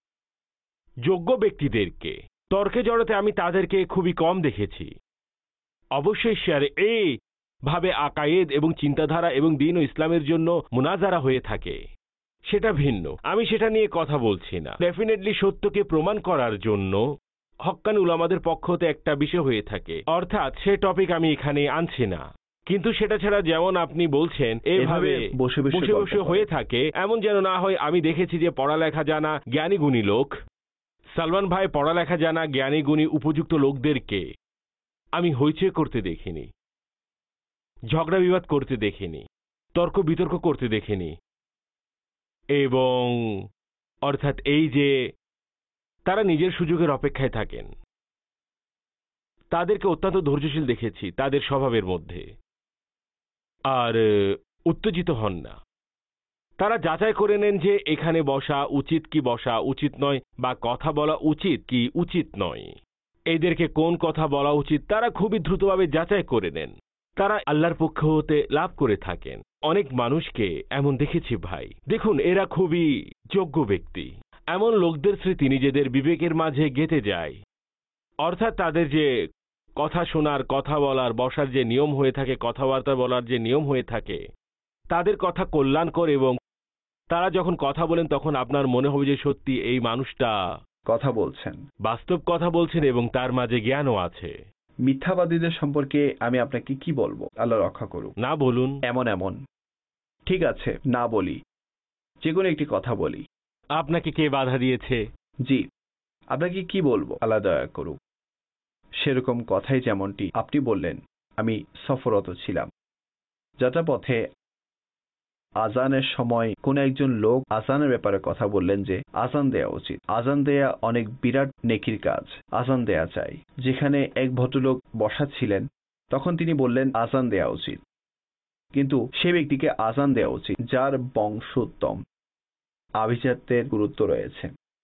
যোগ্য ব্যক্তিদেরকে তর্কে জড়াতে আমি তাদেরকে খুবই কম দেখেছি। অবশ্যই শেয়ার এই ভাবে আকায়েদ এবং চিন্তাধারা এবং দ্বীন ও ইসলামের জন্য মুনাজারা হয়ে থাকে, সেটা ভিন্ন। আমি সেটা নিয়ে কথা বলছি না। ডেফিনেটলি সত্যকে প্রমাণ করার জন্য হক্কানি উলামাদের পক্ষ হতে একটা বিষয় হয়ে থাকে, অর্থাৎ সে টপিক আমি এখানে আনছি না। কিন্তু সেটা ছাড়া যেমন আপনি বলছেন এভাবে বসে বসে বসে হয়ে থাকে, এমন যেন না হয়। আমি দেখেছি যে পড়ালেখা জানা জ্ঞানী গুণী লোক, সালমান ভাই পড়ালেখা জানা জ্ঞানী গুণী উপযুক্ত লোকদেরকে আমি হইচই করতে দেখিনি, ঝগড়া বিবাদ করতে দেখিনি, তর্ক বিতর্ক করতে দেখিনি। এবং অর্থাৎ এই যে তারা নিজের সুযোগের অপেক্ষায় থাকেন, তাদেরকে অত্যন্ত ধৈর্যশীল দেখেছি তাদের স্বভাবের মধ্যে, আর উত্তেজিত হন না। তারা যাচাই করে নেন যে এখানে বসা উচিত কি বসা উচিত নয়, বা কথা বলা উচিত কি উচিত নয়, এদেরকে কোন কথা বলা উচিত তারা খুবই দ্রুতভাবে যাচাই করে নেন। তারা আল্লাহর পক্ষ হতে লাভ করে থাকেন। অনেক মানুষকে এমন দেখেছি ভাই। দেখুন, এরা খুবই যোগ্য ব্যক্তি। এমন লোকদের স্মৃতি নিজেদের বিবেকের মাঝে গেঁথে যায়, অর্থাৎ তাদের যে কথা শোনার, কথা বলার, বসার যে নিয়ম হয়ে থাকে, কথাবার্তা বলার যে নিয়ম হয়ে থাকে, তাদের কথা কল্যাণকর। এবং তারা যখন কথা বলেন তখন আপনার মনে হবে যে সত্যি এই মানুষটা কথা বলছেন, বাস্তব কথা বলছেন এবং তার মাঝে জ্ঞানও আছে। মিথ্যাবাদীদের সম্পর্কে আমি আপনাকে কি বলবো? আল্লাহ রক্ষা করুক। না বলুন। এমন এমন ঠিক আছে, না বলি, যে কোনো একটি কথা বলি। আপনাকে কে বাধা দিয়েছে? জি, আপনাকে কি বলবো? আল্লাহ দয়া করুক। সেরকম কথাই যেমনটি আপনি বললেন, আমি সফররত ছিলাম, যাত্রাপথে আজানের সময় কোন একজন লোক আজানের ব্যাপারে কথা বললেন যে আজান দেয়া উচিত, আজান দেয়া অনেক বিরাট নেকির কাজ, আজান দেয়া চাই। যেখানে এক ভদ্রলোক বসা ছিলেন, তখন তিনি বললেন আজান দেয়া উচিত, কিন্তু সে ব্যক্তিকে আজান দেয়া উচিত যার বংশোত্তম, আভিজাত্যের গুরুত্ব রয়েছে।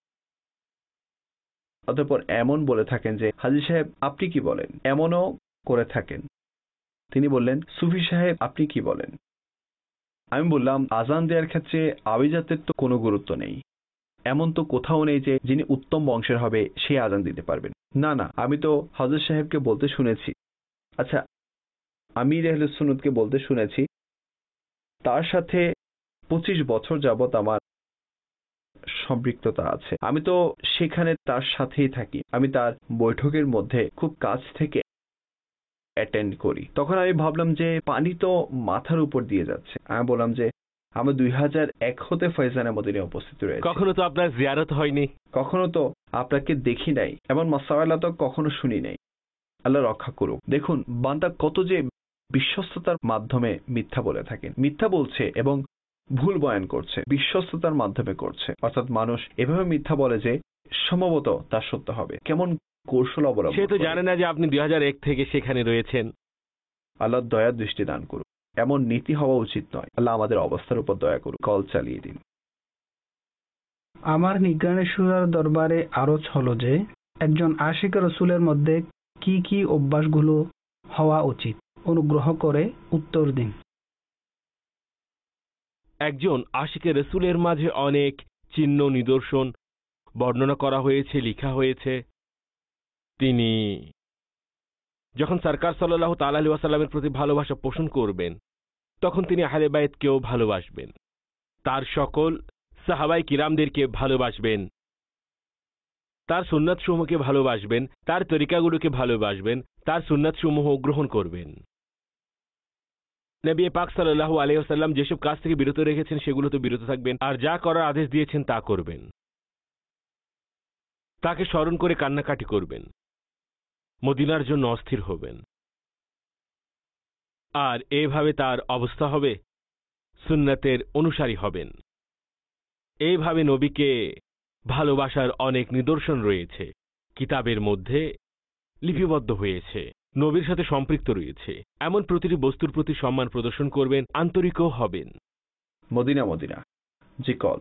অতঃপর এমন বলে থাকেন যে হাজী সাহেব আপনি কি বলেন, এমনও করে থাকেন। তিনি বললেন সুফি সাহেব আপনি কি বলেন। আমি বললাম আজান দেওয়ার ক্ষেত্রে আভিজাত্যের তো কোনো গুরুত্ব নেই, এমন তো কোথাও নেই যে যিনি উত্তম বংশের হবে সে আজান দিতে পারবেন। না না, আমি তো হযরত সাহেবকে বলতে শুনেছি, আচ্ছা আমির আহলে সুন্নাতকে বলতে শুনেছি, তার সাথে পঁচিশ বছর যাবত আমার সম্পৃক্ততা আছে। আমি তো সেখানে তার সাথেই থাকি, আমি তার বৈঠকের মধ্যে খুব কাছ থেকে অ্যাটেন্ড করি। তখন আমি ভাবলাম যে পানি তো মাথার উপর দিয়ে যাচ্ছে। আমি বললাম যে আমরা দুই হাজার এক হতে ফয়জানে মদিনায় উপস্থিত রয়েছে, কখনো তো আপনার জিয়ারত হয়নি, কখনো তো আপনাকে দেখি নাই, এমন মাসাওয়ালা তো কখনো শুনি নাই। আল্লাহ রক্ষা করুক। দেখুন বান্দা কত যে বিশ্বস্ততার মাধ্যমে মিথ্যা বলে থাকেন, মিথ্যা বলছে এবং ভুল বয়ান করছে, বিশ্বস্ততার মাধ্যমে করছে। অর্থাৎ মানুষ এভাবে মিথ্যা বলে যে সম্ভবত তার সত্য হবে। কেমন কৌশল অবলম্বন। সে তো জানে না যে আপনি দুই হাজার এক থেকে সেখানে রয়েছেন। আল্লাহ দয়া দৃষ্টি দান করুক। এমন নীতি হওয়া উচিত নয়। আল্লাহ আমাদের অবস্থার উপর দয়া করুক। কল চালিয়ে দিন। আমার নিগ্রানের সুরার দরবারে আরজ হলো যে একজন আশিক রসুলের মধ্যে কি কি অভ্যাসগুলো হওয়া উচিত, অনুগ্রহ করে উত্তর দিন। একজন আশিকে রসুলের মাঝে অনেক চিহ্ন নিদর্শন বর্ণনা করা হয়েছে, লেখা হয়েছে। তিনি যখন সরকার সাল্লাল্লাহু তাআলা আলাইহি ওয়াসাল্লামের প্রতি ভালোবাসা পোষণ করবেন, তখন তিনি আহলে বাইতকেও ভালোবাসবেন, তার সকল সাহাবায়ে কিরামদেরকে ভালোবাসবেন, তার সুন্নাত সমূহকে ভালোবাসবেন, তার তরিকাগুলোকে ভালোবাসবেন, তার সুন্নাত সমূহ গ্রহণ করবেন। নবী পাক সাল্লাল্লাহু আলাইহি ওয়াসাল্লাম যেসব কাজ থেকে বিরত রেখেছেন সেগুলোতে বিরত থাকবেন, আর যা করার আদেশ দিয়েছেন তা করবেন। তাকে স্মরণ করে কান্নাকাটি করবেন, মদিনার জন্য অস্থির হবেন। আর এইভাবে তার অবস্থা হবে, সুন্নাতের অনুসারী হবেন। এইভাবে নবীকে ভালোবাসার অনেক নিদর্শন রয়েছে, কিতাবের মধ্যে লিপিবদ্ধ হয়েছে, নবীর সাথে সম্পৃক্ত রয়েছে। এমন প্রতিটি বস্তুর প্রতি সম্মান প্রদর্শন করবেন, আন্তরিকও হবেন। মদিনা মদিনা জি কল।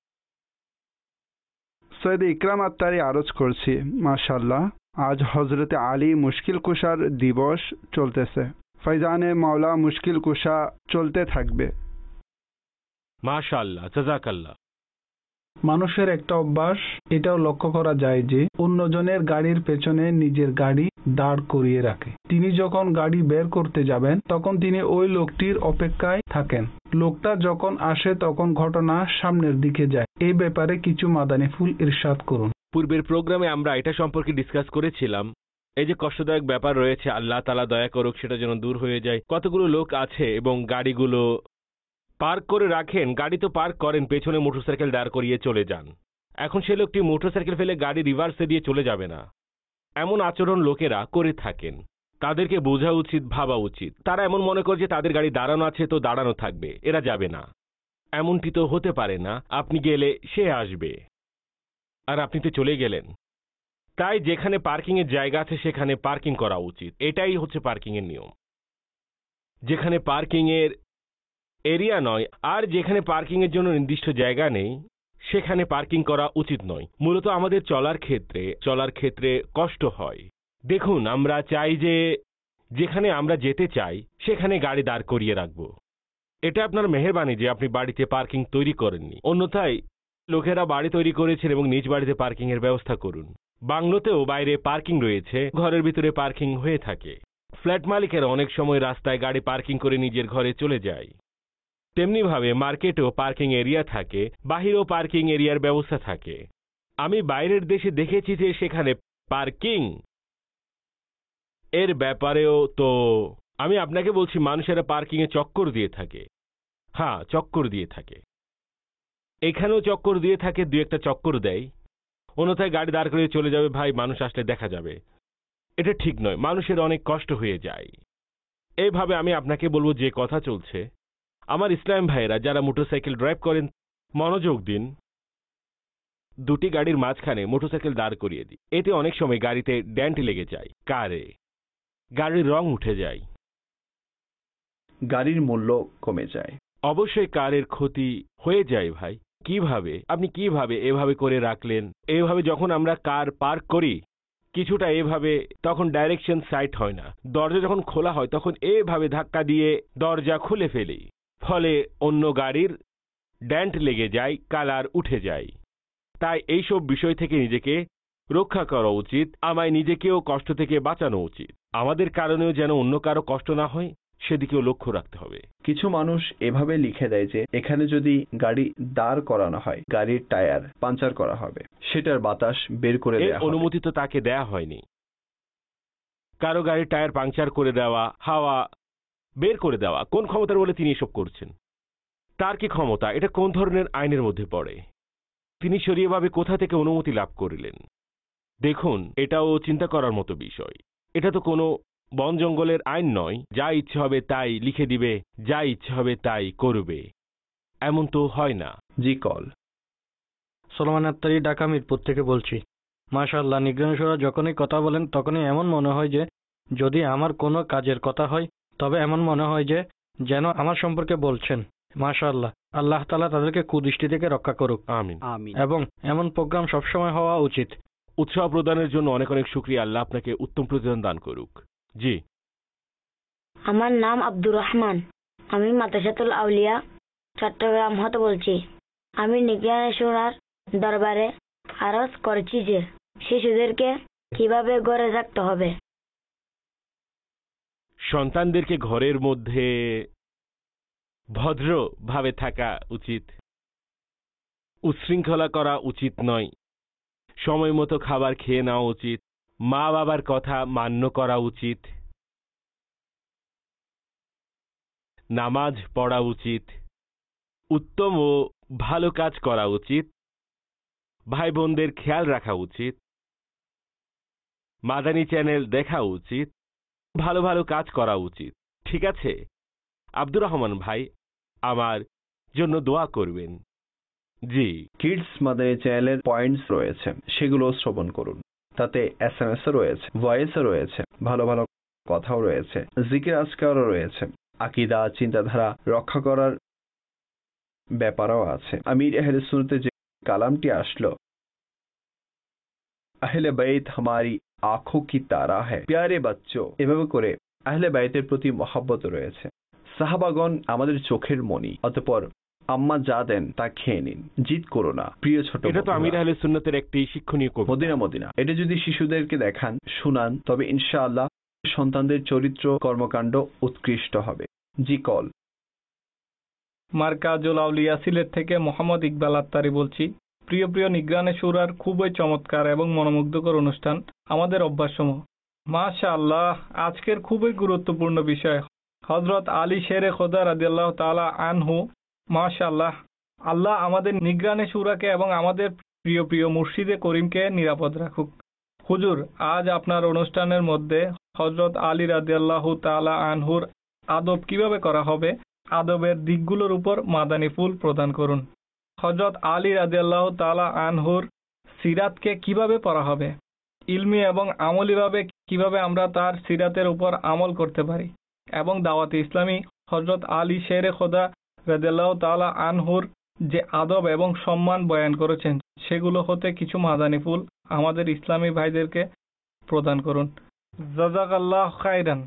সৈয়দ ইকরাম আত্তারি আরজ করছি, মাশাআল্লাহ আজ হজরতে আলী মুশকিল কুশার দিবস চলতেছে। ফয়জানে মাওলা মুশকিল কুশা চলতে থাকবে। মাশাআল্লাহ, জাযাকাল্লাহ। মানুষের একটা অভ্যাস এটাও লক্ষ্য করা যায় যে অন্যজনের গাড়ির পেছনে নিজের গাড়ি দাঁড় করিয়ে রাখে। তিনি যখন গাড়ি বের করতে যাবেন তখন তিনি ওই লোকটির অপেক্ষায় থাকেন। লোকটা যখন আসে তখন ঘটনা সামনের দিকে যায়। এই ব্যাপারে কিছু মাদানী ফুল ইরশাদ করুন। পূর্বের প্রোগ্রামে আমরা এটা সম্পর্কে ডিসকাস করেছিলাম, এই যে কষ্টদায়ক ব্যাপার রয়েছে, আল্লাহ তাআলা দয়া করুক সেটা যেন দূর হয়ে যায়। কতগুলো লোক আছে এবং গাড়িগুলো পার্ক করে রাখেন, গাড়ি তো পার্ক করেন, পেছনে মোটরসাইকেল দাঁড় করিয়ে চলে যান। এখন সে লোকটি মোটরসাইকেল ফেলে গাড়ি রিভার্সে দিয়ে চলে যাবে না। এমন আচরণ লোকেরা করে থাকেন। তাদেরকে বোঝা উচিত, ভাবা উচিত। তারা এমন মনে করে যে তাদের গাড়ি দাঁড়ানো আছে তো দাঁড়ানো থাকবে, এরা যাবে না। এমনটি তো হতে পারে না। আপনি গেলে সে আসবে, আর আপনি তো চলে গেলেন। তাই যেখানে পার্কিং এর জায়গা আছে সেখানে পার্কিং করা উচিত। এটাই হচ্ছে পার্কিং এর নিয়ম। যেখানে পার্কিং এর এরিয়া নয় আর যেখানে পার্কিং এর জন্য নির্দিষ্ট জায়গা নেই সেখানে পার্কিং করা উচিত নয়। মূলত আমাদের চলার ক্ষেত্রে চলার ক্ষেত্রে কষ্ট হয়। দেখুন, আমরা চাই যে যেখানে আমরা যেতে চাই সেখানে গাড়ি দাঁড় করিয়ে রাখবো। এটা আপনার মেহেরবানি যে আপনি বাড়িতে পার্কিং তৈরি করেননি। অন্যথায় লোকেরা বাড়ি তৈরি করেছেন এবং নিজ বাড়িতে পার্কিং এর ব্যবস্থা করুন। বাংলোতেও বাইরে পার্কিং রয়েছে, ঘরের ভিতরে পার্কিং হয়ে থাকে। ফ্ল্যাট মালিকেরা অনেক সময় রাস্তায় গাড়ি পার্কিং করে নিজের ঘরে চলে যায়। তেমনিভাবে মার্কেটেও পার্কিং এরিয়া থাকে, বাহিরেও পার্কিং এরিয়ার ব্যবস্থা থাকে। আমি বাইরের দেশে দেখেছি যে সেখানে পার্কিং এর ব্যাপারেও তো আমি আপনাকে বলছি মানুষেরা পার্কিং এ চক্কর দিয়ে থাকে। হ্যাঁ, চক্কর দিয়ে থাকে। এখানেও চক্কর দিয়ে থাকে, দু একটা চক্কর দেয়। অন্যথায় গাড়ি দাঁড় করে চলে যাবে, ভাই মানুষ আসলে দেখা যাবে। এটা ঠিক নয়, মানুষের অনেক কষ্ট হয়ে যায়। এইভাবে আমি আপনাকে বলবো যে কথা চলছে, আমার ইসলাম ভাইয়েরা যারা মোটরসাইকেল ড্রাইভ করেন মনোযোগ দিন। দুটি গাড়ির মাঝখানে মোটরসাইকেল দাঁড় করিয়ে দিই। এতে অনেক সময় গাড়িতে ডেন্ট লেগে যায়, কারে গাড়ির রং উঠে যায়, গাড়ির মূল্য কমে যায়। অবশ্যই কারের ক্ষতি হয়ে যায় ভাই। কিভাবে আপনি কিভাবে এভাবে করে রাখলেন? এভাবে যখন আমরা কার পার্ক করি কিছুটা এভাবে, তখন ডাইরেকশন সাইট হয় না। দরজা যখন খোলা হয় তখন এভাবে ধাক্কা দিয়ে দরজা খুলে ফেলি, ফলে অন্য গাড়ির ডেন্ট লেগে যায়, কালার উঠে যায়। তাই এইসব বিষয় থেকে নিজেকে রক্ষা করা উচিত। আমায় নিজেকেও কষ্ট থেকে বাঁচানো উচিত। আমাদের কারণেও যেন অন্য কারো কষ্ট না হয়, সেদিকেও লক্ষ্য রাখতে হবে। কিছু মানুষ এভাবে লিখে দেয় যে এখানে যদি গাড়ি দাঁড় করানো হয় গাড়ির টায়ার পাঞ্চার করা হবে, সেটার বাতাস বের করে এর দেওয়া হবে। অনুমতি তো তাকে দেয়া হয়নি। কারো গাড়ির টায়ার পাংচার করে দেওয়া, হাওয়া বের করে দেওয়া কোন ক্ষমতার বলে তিনি এসব করছেন? তার কি ক্ষমতা? এটা কোন ধরনের আইনের মধ্যে পড়ে? তিনি শরীয়ভাবে কোথা থেকে অনুমতি লাভ করিলেন? দেখুন, এটাও চিন্তা করার মতো বিষয়। এটা তো কোনো বন জঙ্গলের আইন নয়, যা ইচ্ছে হবে তাই লিখে দিবে, যা ইচ্ছে হবে তাই করবে, এমন তো হয় না। জি কল। সোলোমান আত্তারি, ঢাকা মিরপুর থেকে বলছি। মাশাআল্লাহ, নিগ্রানুসরা যখনই কথা বলেন তখনই এমন মনে হয় যে যদি আমার কোনো কাজের কথা হয় তবে এমন মনে হয় যে যেন আমার সম্পর্কে বলছেন। মাশাআল্লাহ, আল্লাহ তাআলা তাদেরকে কুদৃষ্টি থেকে রক্ষা করুক। আমিন আমিন। এবং এমন প্রোগ্রাম সবসময় হওয়া উচিত। উৎসাহ প্রদানের জন্য অনেক অনেক শুকরিয়া। আল্লাহ আপনাকে উত্তম প্রতিদান দান করুক। জি, আমার নাম আব্দুর রহমান। আমি মাদ্রাসাতুল আউলিয়া চট্টগ্রাম হতে বলছি। আমি নিগ্রানুসরার দরবারে আরজ করেছি যে শিশুদেরকে কিভাবে ঘরে রাখতে হবে। সন্তানদেরকে ঘরের মধ্যে ভদ্রভাবে থাকা উচিত, উচ্ছৃঙ্খলা করা উচিত নয়, সময় মতো খাবার খেয়ে নেওয়া উচিত, মা বাবার কথা মান্য করা উচিত, নামাজ পড়া উচিত, উত্তম ও ভালো কাজ করা উচিত, ভাই বোনদের খেয়াল রাখা উচিত, মাদানী চ্যানেল দেখা উচিত, ভালো ভালো কাজ করা উচিত। ঠিক আছে আব্দুর রহমান ভাই, আমার জন্য দোয়া করবেন। জি, কিডস মাদানী চ্যানেলের পয়েন্টস রয়েছে, সেগুলো শ্রবণ করুন। তাতে এস এম এস রয়েছে, ভয়েসও রয়েছে, ভালো ভালো কথাও রয়েছে, জিকির আজকারও রয়েছে, আকীদা চিন্তাধারা রক্ষা করার ব্যাপারও আছে। আমির আহলে সুন্নতে যে কালামটি আসলো, আহলে বাইত হামারি আঁখোं की तारा है, প্যারে বাচ্চো, এভাবে করে আহলে বাইতের প্রতি মহব্বত রয়েছে। সাহাবাগণ আমাদের চোখের মণি, অতঃপর আম্মা যা দেন তা খেয়ে নিন, জিদ করো না। প্রিয় ছোট, এটা তো আমির আহলে সুন্নতের একটি শিক্ষণীয় কবিতা। মদিনা মদিনা, এটা যদি শিশুদেরকে দেখান শুনান তবে ইনশাআল্লাহ সন্তানদের চরিত্র কর্মকাণ্ড উৎকৃষ্ট হবে। জি কল। মার্কাজুল আউলিয়া সিলেট থেকে মোহাম্মদ ইকবাল আত্তারি বলছি। প্রিয় প্রিয় নিগ্রানুসরার খুবই চমৎকার এবং মনোমুগ্ধকর অনুষ্ঠান আমাদের অভ্যাসসমূহ। মাশাআল্লাহ, আজকের খুবই গুরুত্বপূর্ণ বিষয় হযরত আলী শেরে খোদা রাদিয়াল্লাহু তাআলা আনহু। মাশাআল্লাহ, আল্লাহ আমাদের নিগ্রানুসরাকে এবং আমাদের প্রিয় প্রিয় মুর্শিদে করিমকে নিরাপদ রাখুক। হুজুর, আজ আপনার অনুষ্ঠানের মধ্যে হযরত আলী রাদিয়াল্লাহু তাআলা আনহুর আদব কিভাবে করা হবে, আদবের দিকগুলোর উপর মাদানী ফুল প্রদান করুন। হযরত আলী রাদিয়াল্লাহু তাআলা আনহুর সিরাতকে কিভাবে পড়া হবে, ইলমি এবং আমলিভাবে কিভাবে আমরা তার সিরাতের উপর আমল করতে পারি, এবং দাওয়াতে ইসলামী হযরত আলী শেরে খোদা রাদিয়াল্লাহু তাআলা আনহুর যে আদব এবং সম্মান বয়ান করেছেন সেগুলো হতে কিছু মাদানী ফুল আমাদের ইসলামী ভাইদেরকে প্রদান করুন। জাযাকাল্লাহু খাইরান।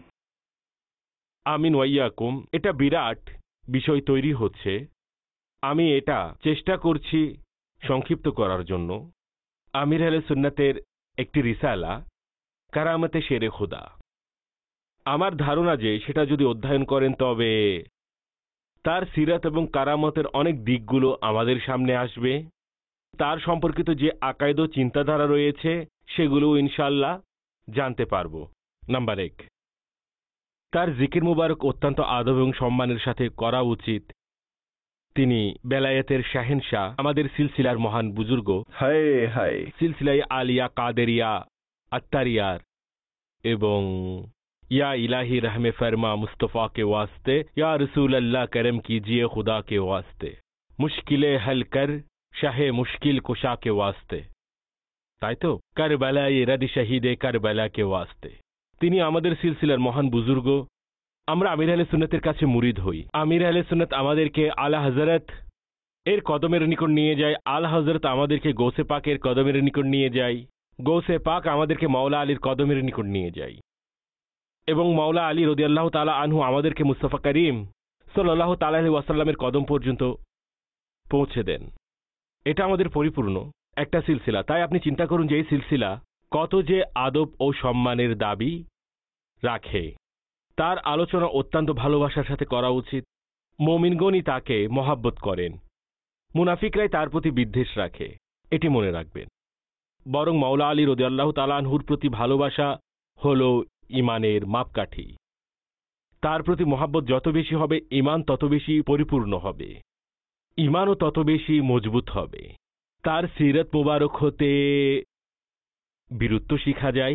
আমিন ওয়াইয়াকুম। এটা বিরাট বিষয় তৈরি হচ্ছে। আমি এটা চেষ্টা করছি সংক্ষিপ্ত করার জন্য। আমির আহলে সুন্নাতের একটি রিসালা কারামতে শেরে খোদা, আমার ধারণা যে সেটা যদি অধ্যয়ন করেন তবে তার সিরাত এবং কারামতের অনেক দিকগুলো আমাদের সামনে আসবে। তার সম্পর্কিত যে আকায়েদ ও চিন্তাধারা রয়েছে সেগুলো ইনশাআল্লাহ জানতে পারব। নাম্বার এক, তার জিকির মুবারক অত্যন্ত আদব এবং সম্মানের সাথে করা উচিত। তিনি বেলায়েতের শাহেনশাহ, আমাদের সিলসিলার মহান বুজুর্গ, হায় হায়, সিলসিলায় আলিয়া কাদেরিয়া আত্তারিয়ার এবং या इलाही रहमे फरमा मुस्तफ़ा के वास्ते, या रसूल अल्लाह करम कीजिए खुदा के वास्ते, मुश्किलें हल कर शाहे मुश्किल कुशा के वास्ते, তাই তো কারবালায় রাদি শহীদে কারবালা কে ওয়াস্তে। তিনি আমাদের সিলসিলার মহান বুজুর্গ। আমরা আমির আহলে সুন্নাতের কাছে মুরিদ হই। আমির আহলে সুন্নাত আমাদেরকে আলা হযরত এর কদমের নিকট নিয়ে যায়, আলা হযরত আমাদেরকে গৌসে পাকের কদমের নিকট নিয়ে যায়, গৌসে পাক আমাদেরকে মাওলা আলীর কদমের নিকট নিয়ে যায়, এবং মাওলা আলী রাদিয়াল্লাহু তাআলা আনহু আমাদেরকে মুস্তাফা করিম সাল্লাল্লাহু তাআলা আলাইহি ওয়াসাল্লামের কদম পর্যন্ত পৌঁছে দেন। এটা আমাদের পরিপূর্ণ একটা সিলসিলা। তাই আপনি চিন্তা করুন যে এই সিলসিলা কত যে আদব ও সম্মানের দাবি রাখে। তার আলোচনা অত্যন্ত ভালোবাসার সাথে করা উচিত। মুমিনগণই তাকে মহাব্বত করেন, মুনাফিকরাই তার প্রতি বিদ্বেষ রাখে, এটি মনে রাখবেন। বরং মাওলা আলী রাদিয়াল্লাহু তাআলা আনহুর প্রতি ভালোবাসা হল ঈমানের মাপকাঠি। তার প্রতি মহাব্বত যত বেশি হবে, ঈমান তত বেশি পরিপূর্ণ হবে, ঈমানও তত বেশি মজবুত হবে। তার সিরাত মুবারক হতে বীরত্ব শেখা যায়,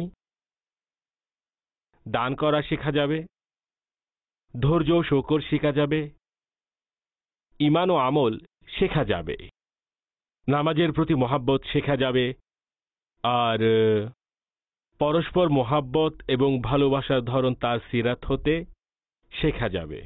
দান করা শেখা যাবে, ধৈর্য ও শকর শেখা যাবে, ঈমান ও আমল শেখা যাবে, নামাজের প্রতি মহাব্বত শেখা যাবে, আর পরস্পর মহাব্বত এবং ভালোবাসার ধরন তার সিরাত হতে শেখা যাবে।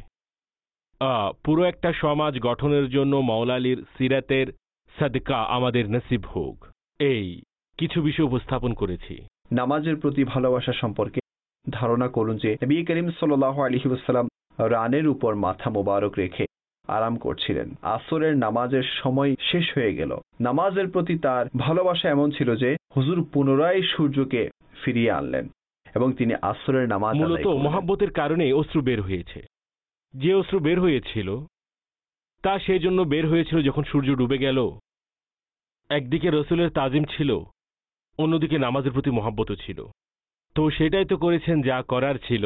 পুরো একটা সমাজ গঠনের জন্য মাওলা আলীর সিরাতের সাদকা আমাদের নসিব হোক। এই কিছু বিষয় উপস্থাপন করেছি। নামাজের প্রতি ভালোবাসা সম্পর্কে ধারণা করুন যে নবী করিম সাল্লাল্লাহু আলাইহি ওয়াসাল্লাম রানের উপর মাথা মোবারক রেখে আরাম করছিলেন। আসরের নামাজের সময় শেষ হয়ে গেল। নামাজের প্রতি তার ভালোবাসা এমন ছিল যে হুজুর পুনরায় সূর্যকে ফিরিয়ে আনলেন এবং তিনি আসরের নামাজ আদায় মূলত করলেন। মহাব্বতের কারণে অশ্রু বের হয়েছে। যে অশ্রু বের হয়েছিল তা সেই জন্য বের হয়েছিল যখন সূর্য ডুবে গেল। একদিকে রসুলের তাজিম ছিল, অন্যদিকে নামাজের প্রতি মহাব্বতও ছিল। তো সেটাই তো করেছেন যা করার ছিল।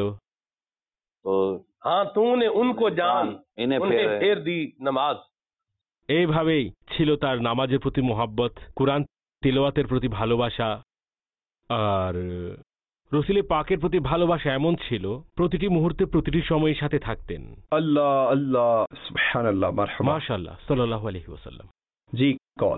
হ্যাঁ, তুমনে উনকো জান উনহে ফের দি নামাজ। এইভাবেই ছিল তার নামাজের প্রতি মহাব্বত, কুরআন তিলাওয়াতের প্রতি ভালোবাসা, আর রসুল পাকের প্রতি ভালোবাসা এমন ছিল প্রতিটি মুহূর্তে প্রতিটি সময়ের সাথে থাকতেন। আল্লাহ আল্লাহ সুবহানাল্লাহ মারহাবা মাশাআল্লাহ সাল্লাল্লাহু আলাইহি ওয়াসাল্লাম। জি কল।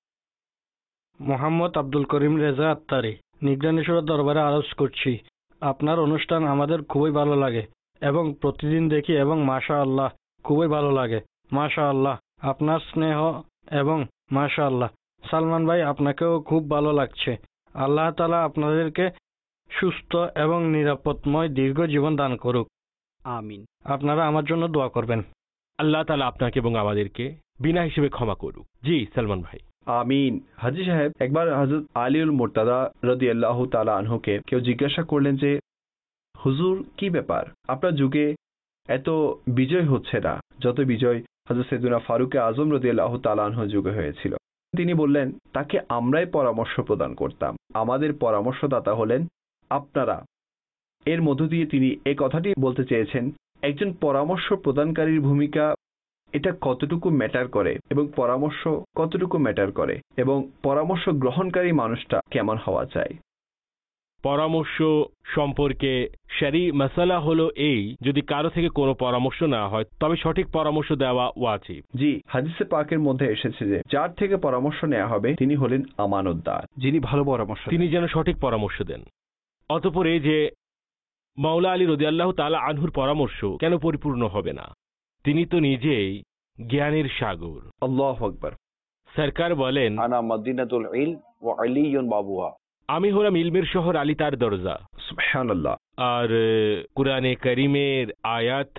মোহাম্মদ আব্দুল করিম রেজা আত্তারি, নিগরানীশ্বরের দরবারে আরজ করছি, আপনার অনুষ্ঠান আমাদের খুবই ভালো লাগে এবং প্রতিদিন দেখি এবং মাশাআল্লাহ খুবই ভালো লাগে। মাশাআল্লাহ আপনার স্নেহ এবং মাশাআল্লাহ সালমান ভাই আপনাকেও খুব ভালো লাগছে। আল্লাহ তাআলা আপনাদেরকে সুস্থ এবং নিরাপদময় দীর্ঘ জীবন দান করুক। আমিন। আপনারা আমার জন্য দোয়া করবেন। আল্লাহ তাআলা আপনাকে এবং আমাদেরকে বিনা হিসেবে ক্ষমা করুক। জি সালমান ভাই। আমিন। হাজী সাহেব, একবার হযরত আলীউল মুর্তাদা রাদিয়াল্লাহু তাআলা আনহুকে কেউ জিজ্ঞাসা করলেন যে হুজুর কি ব্যাপার, আপনার যুগে এত বিজয় হচ্ছে না যত বিজয় হযরত সাইয়েদুনা ফারুক আজম রাদিয়াল্লাহু তাআলা আনহুর যুগে হয়েছিল। তিনি বললেন তাকে আমরাই পরামর্শ প্রদান করতাম, আমাদের পরামর্শদাতা হলেন আপনারা। এর মধ্য দিয়ে তিনি এই কথাটি বলতে চেয়েছেন একজন পরামর্শ প্রদানকারীর ভূমিকা এটা কতটুকু ম্যাটার করে এবং পরামর্শ কতটুকু ম্যাটার করে এবং পরামর্শ গ্রহণকারী মানুষটা কেমন হওয়া চাই। পরামর্শ সম্পর্কে শরী মাসালা হলো এই, যদি কারো থেকে কোনো পরামর্শ না হয় তবে সঠিক পরামর্শ দেওয়া ওয়াজিব। জি, হাদিসে পাকের মধ্যে এসেছে যে যার থেকে পরামর্শ নেওয়া হবে তিনি হলেন আমানতদার, যিনি ভালো পরামর্শ, তিনি যেন সঠিক পরামর্শ দেন। অতঃপর এই যে মাওলা আলী রাদিয়াল্লাহু তাআলা আনহুর পরামর্শ কেন পরিপূর্ণ হবে না? তিনি তো নিজেই জ্ঞানের সাগর। আল্লাহু আকবার। সরকার বলেন আনা মদিনাতুল ইলম ওয়া আলিয়ুন বাবুহা, আমি হলাম ইলমের শহর, আলী তার দরজা। সুবহানাল্লাহ। আর কুরআনে কারীমের আয়াত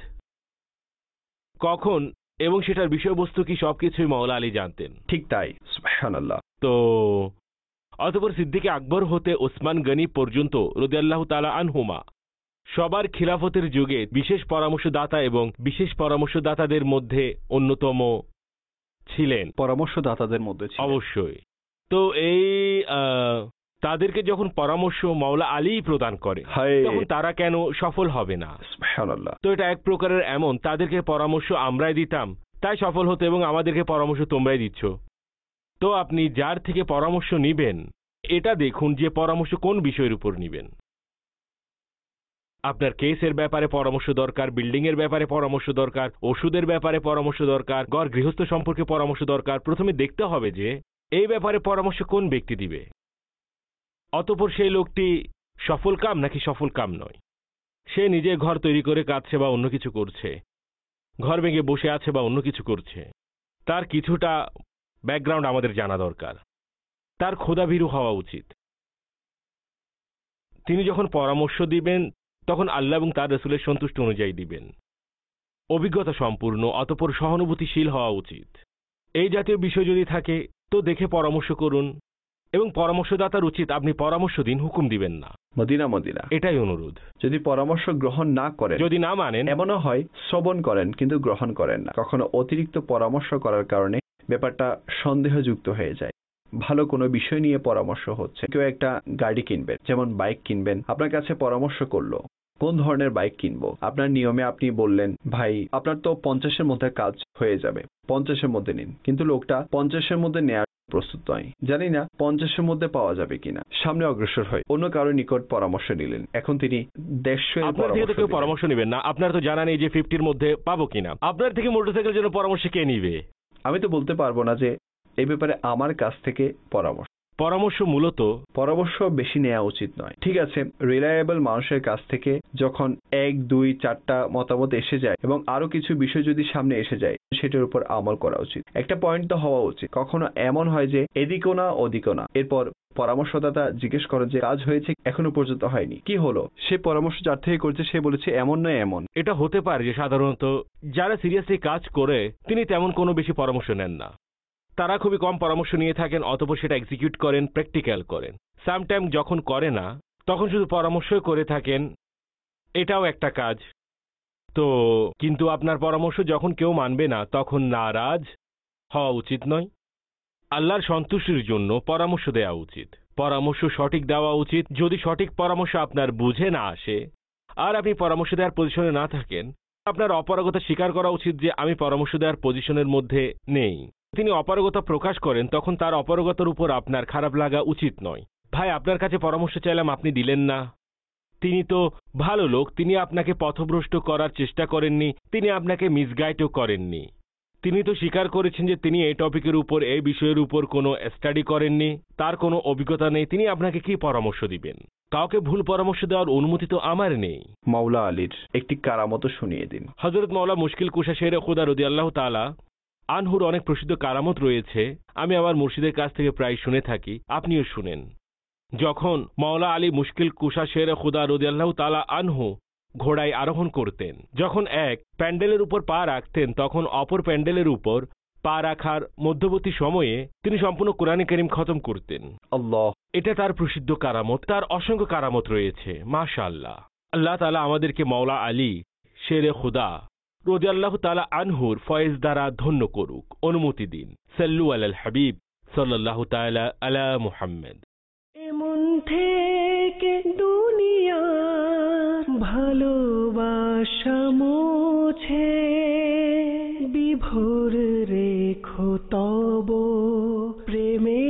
কখন এবং সেটার বিষয়বস্তু কি সবকিছুই মাওলা আলী জানতেন। ঠিক তাই, সুবহানাল্লাহ। তো অতঃপর সিদ্দিকে আকবর হতে ওসমান গনি পর্যন্ত রাদিয়াল্লাহু তাআলা আনহুমা সবার খিলাফতের যুগে বিশেষ পরামর্শদাতা এবং বিশেষ পরামর্শদাতাদের মধ্যে অন্যতম ছিলেন। পরামর্শদাতাদের মধ্যে ছিলেন অবশ্যই। তো এই তাদেরকে যখন পরামর্শ মাওলা আলী প্রদান করে তখন তারা কেন সফল হবে না? সুবহানাল্লাহ। তো এটা এক প্রকারের এমন, তাদেরকে পরামর্শ আমরাই দিতাম তাই সফল হতো এবং আমাদেরকে পরামর্শ তোমরাই দিচ্ছ। তো আপনি যার থেকে পরামর্শ নিবেন এটা দেখুন যে পরামর্শ কোন বিষয়ের উপর নিবেন। আপনার কেসের ব্যাপারে পরামর্শ দরকার, বিল্ডিং এর ব্যাপারে পরামর্শ দরকার, ওষুধের ব্যাপারে পরামর্শ দরকার, ঘর গৃহস্থ সম্পর্কে পরামর্শ দরকার। প্রথমে দেখতে হবে যে এই ব্যাপারে পরামর্শ কোন ব্যক্তি দিবে, অতঃপর সেই লোকটি সফল কাম নাকি সফল কাম নয়। সে নিজে ঘর তৈরি করে কাঁদছে বা অন্য কিছু করছে, ঘর ভেঙে বসে আছে বা অন্য কিছু করছে, তার কিছুটা ব্যাকগ্রাউন্ড আমাদের জানা দরকার। তার খোদাভীরু হওয়া উচিত। তিনি যখন পরামর্শ দিবেন তখন আল্লাহ এবং তার রাসূলের সন্তুষ্টি অনুযায়ী দিবেন, অভিজ্ঞতা সম্পূর্ণ, অতঃপর সহানুভূতিশীল হওয়া উচিত। এই জাতীয় বিষয় যদি থাকে তো দেখে পরামর্শ করুন, এবং পরামর্শদাতার উচিত আপনি পরামর্শ দিন, হুকুম দিবেন না। মদিনা মদিনা এটাই অনুরোধ। যদি পরামর্শ গ্রহণ না করেন, যদি না মানেন, এমনও হয় শ্রবণ করেন কিন্তু গ্রহণ করেন না। কখনো অতিরিক্ত পরামর্শ করার কারণে ব্যাপারটা সন্দেহযুক্ত হয়ে যায়। ভালো কোনো বিষয় নিয়ে পরামর্শ হচ্ছে, কেউ একটা গাড়ি কিনবেন, যেমন বাইক কিনবেন, আপনার কাছে পরামর্শ করলো কোন ধরনের বাইক কিনবো। আপনার নিয়মে আপনি বললেন, ভাই আপনার তো পঞ্চাশের মধ্যে কাজ হয়ে যাবে, পঞ্চাশের মধ্যে নিন। কিন্তু লোকটা পঞ্চাশের মধ্যে নেওয়ার প্রস্তুত নয়, জানি না পঞ্চাশের মধ্যে পাওয়া যাবে কিনা। সামনে অগ্রসর হয় অন্য কারো নিকট পরামর্শ নিলেন, এখন তিনি দেড়শো আপনার থেকে তো কেউ পরামর্শ নেবেন না। আপনার তো জানা নেই যে ফিফটির মধ্যে পাবো কিনা। আপনার থেকে মোটরসাইকেল জন্য পরামর্শ কে নিবে? আমি তো বলতে পারবো না যে এই ব্যাপারে আমার কাছ থেকে পরামর্শ পরামর্শ মূলত পরামর্শ বেশি নেওয়া উচিত নয়। ঠিক আছে, রিলায়েবল মানুষের কাছ থেকে যখন এক দুই চারটা মতামত এসে যায় এবং আরো কিছু বিষয় যদি সামনে এসে যায়, সেটার উপর আমল করা উচিত। একটা পয়েন্ট তো হওয়া উচিত। কখনো এমন হয় যে এদিকও না ওদিকও না, এরপর পরামর্শদাতা জিজ্ঞেস করে যে কাজ হয়েছে, এখনো পর্যন্ত হয়নি, কি হলো? সে পরামর্শ যার থেকে করছে সে বলেছে এমন নয় এমন। এটা হতে পারে যে সাধারণত যারা সিরিয়াসলি কাজ করে তিনি তেমন কোনো বেশি পরামর্শ নেন না, তারা খুবই কম পরামর্শ নিয়ে থাকেন, অতঃপর সেটা এক্সিকিউট করেন, প্র্যাকটিক্যাল করেন। সামটাইম যখন করে না তখন শুধু পরামর্শই করে থাকেন, এটাও একটা কাজ। তো কিন্তু আপনার পরামর্শ যখন কেউ মানবে না তখন নারাজ হওয়া উচিত নয়। আল্লাহর সন্তুষ্টির জন্য পরামর্শ দেওয়া উচিত, পরামর্শ সঠিক দেওয়া উচিত। যদি সঠিক পরামর্শ আপনার বুঝে না আসে আর আপনি পরামর্শ দেওয়ার পজিশনে না থাকেন, আপনার অপারগতা স্বীকার করা উচিত যে আমি পরামর্শ দেওয়ার পজিশনের মধ্যে নেই। তিনি অপারগতা প্রকাশ করেন তখন তার অপারগতার উপর আপনার খারাপ লাগা উচিত নয়। ভাই আপনার কাছে পরামর্শ চাইলাম, আপনি দিলেন না। তিনি তো ভালো লোক, তিনি আপনাকে পথভ্রষ্ট করার চেষ্টা করেননি, তিনি আপনাকে মিসগাইডও করেননি। তিনি তো স্বীকার করেছেন যে তিনি এই টপিকের উপর, এই বিষয়ের উপর কোনো স্টাডি করেননি, তার কোনো অভিজ্ঞতা নেই। তিনি আপনাকে কি পরামর্শ দিবেন? কাউকে ভুল পরামর্শ দেওয়ার অনুমতি তো আমার নেই। মাওলা আলীর একটি কারামত শুনিয়ে দিন। হযরত মাওলা মুশকিল কুশা শের খুদা রাদিয়াল্লাহু তাআলা আনহুর অনেক প্রসিদ্ধ কারামত রয়েছে, আমি আমার মুর্শিদের কাছ থেকে প্রায় শুনে থাকি, আপনিও শুনেন। যখন মাওলা আলী মুশকিল কুশা শের খুদা রাদিয়াল্লাহু তাআলা আনহু ঘোড়ায় আরোহণ করতেন, যখন এক প্যান্ডেলের উপর পা রাখতেন তখন অপর প্যান্ডেলের উপর পা রাখার মধ্যবর্তী সময়ে তিনি সম্পূর্ণ কোরআনে কারীম খতম করতেন। আল্লাহ, এটা তার প্রসিদ্ধ কারামত। তার অসংখ্য কারামত রয়েছে, মাশাআল্লাহ। আল্লাহ তাআলা আমাদেরকে মাওলা আলী শেরে খুদা রাদিয়াল্লাহু তাআলা আনহুর ফয়েজ দ্বারা ধন্য করুক, অনুমতি দিন। সাল্লু আলাল হাবিব সাল্লাল্লাহু তাআলা আলা মুহাম্মদ। এমন থেকে দুনিয়া ভালোবাসা মোছে, বিভোর রেখো তব প্রেমে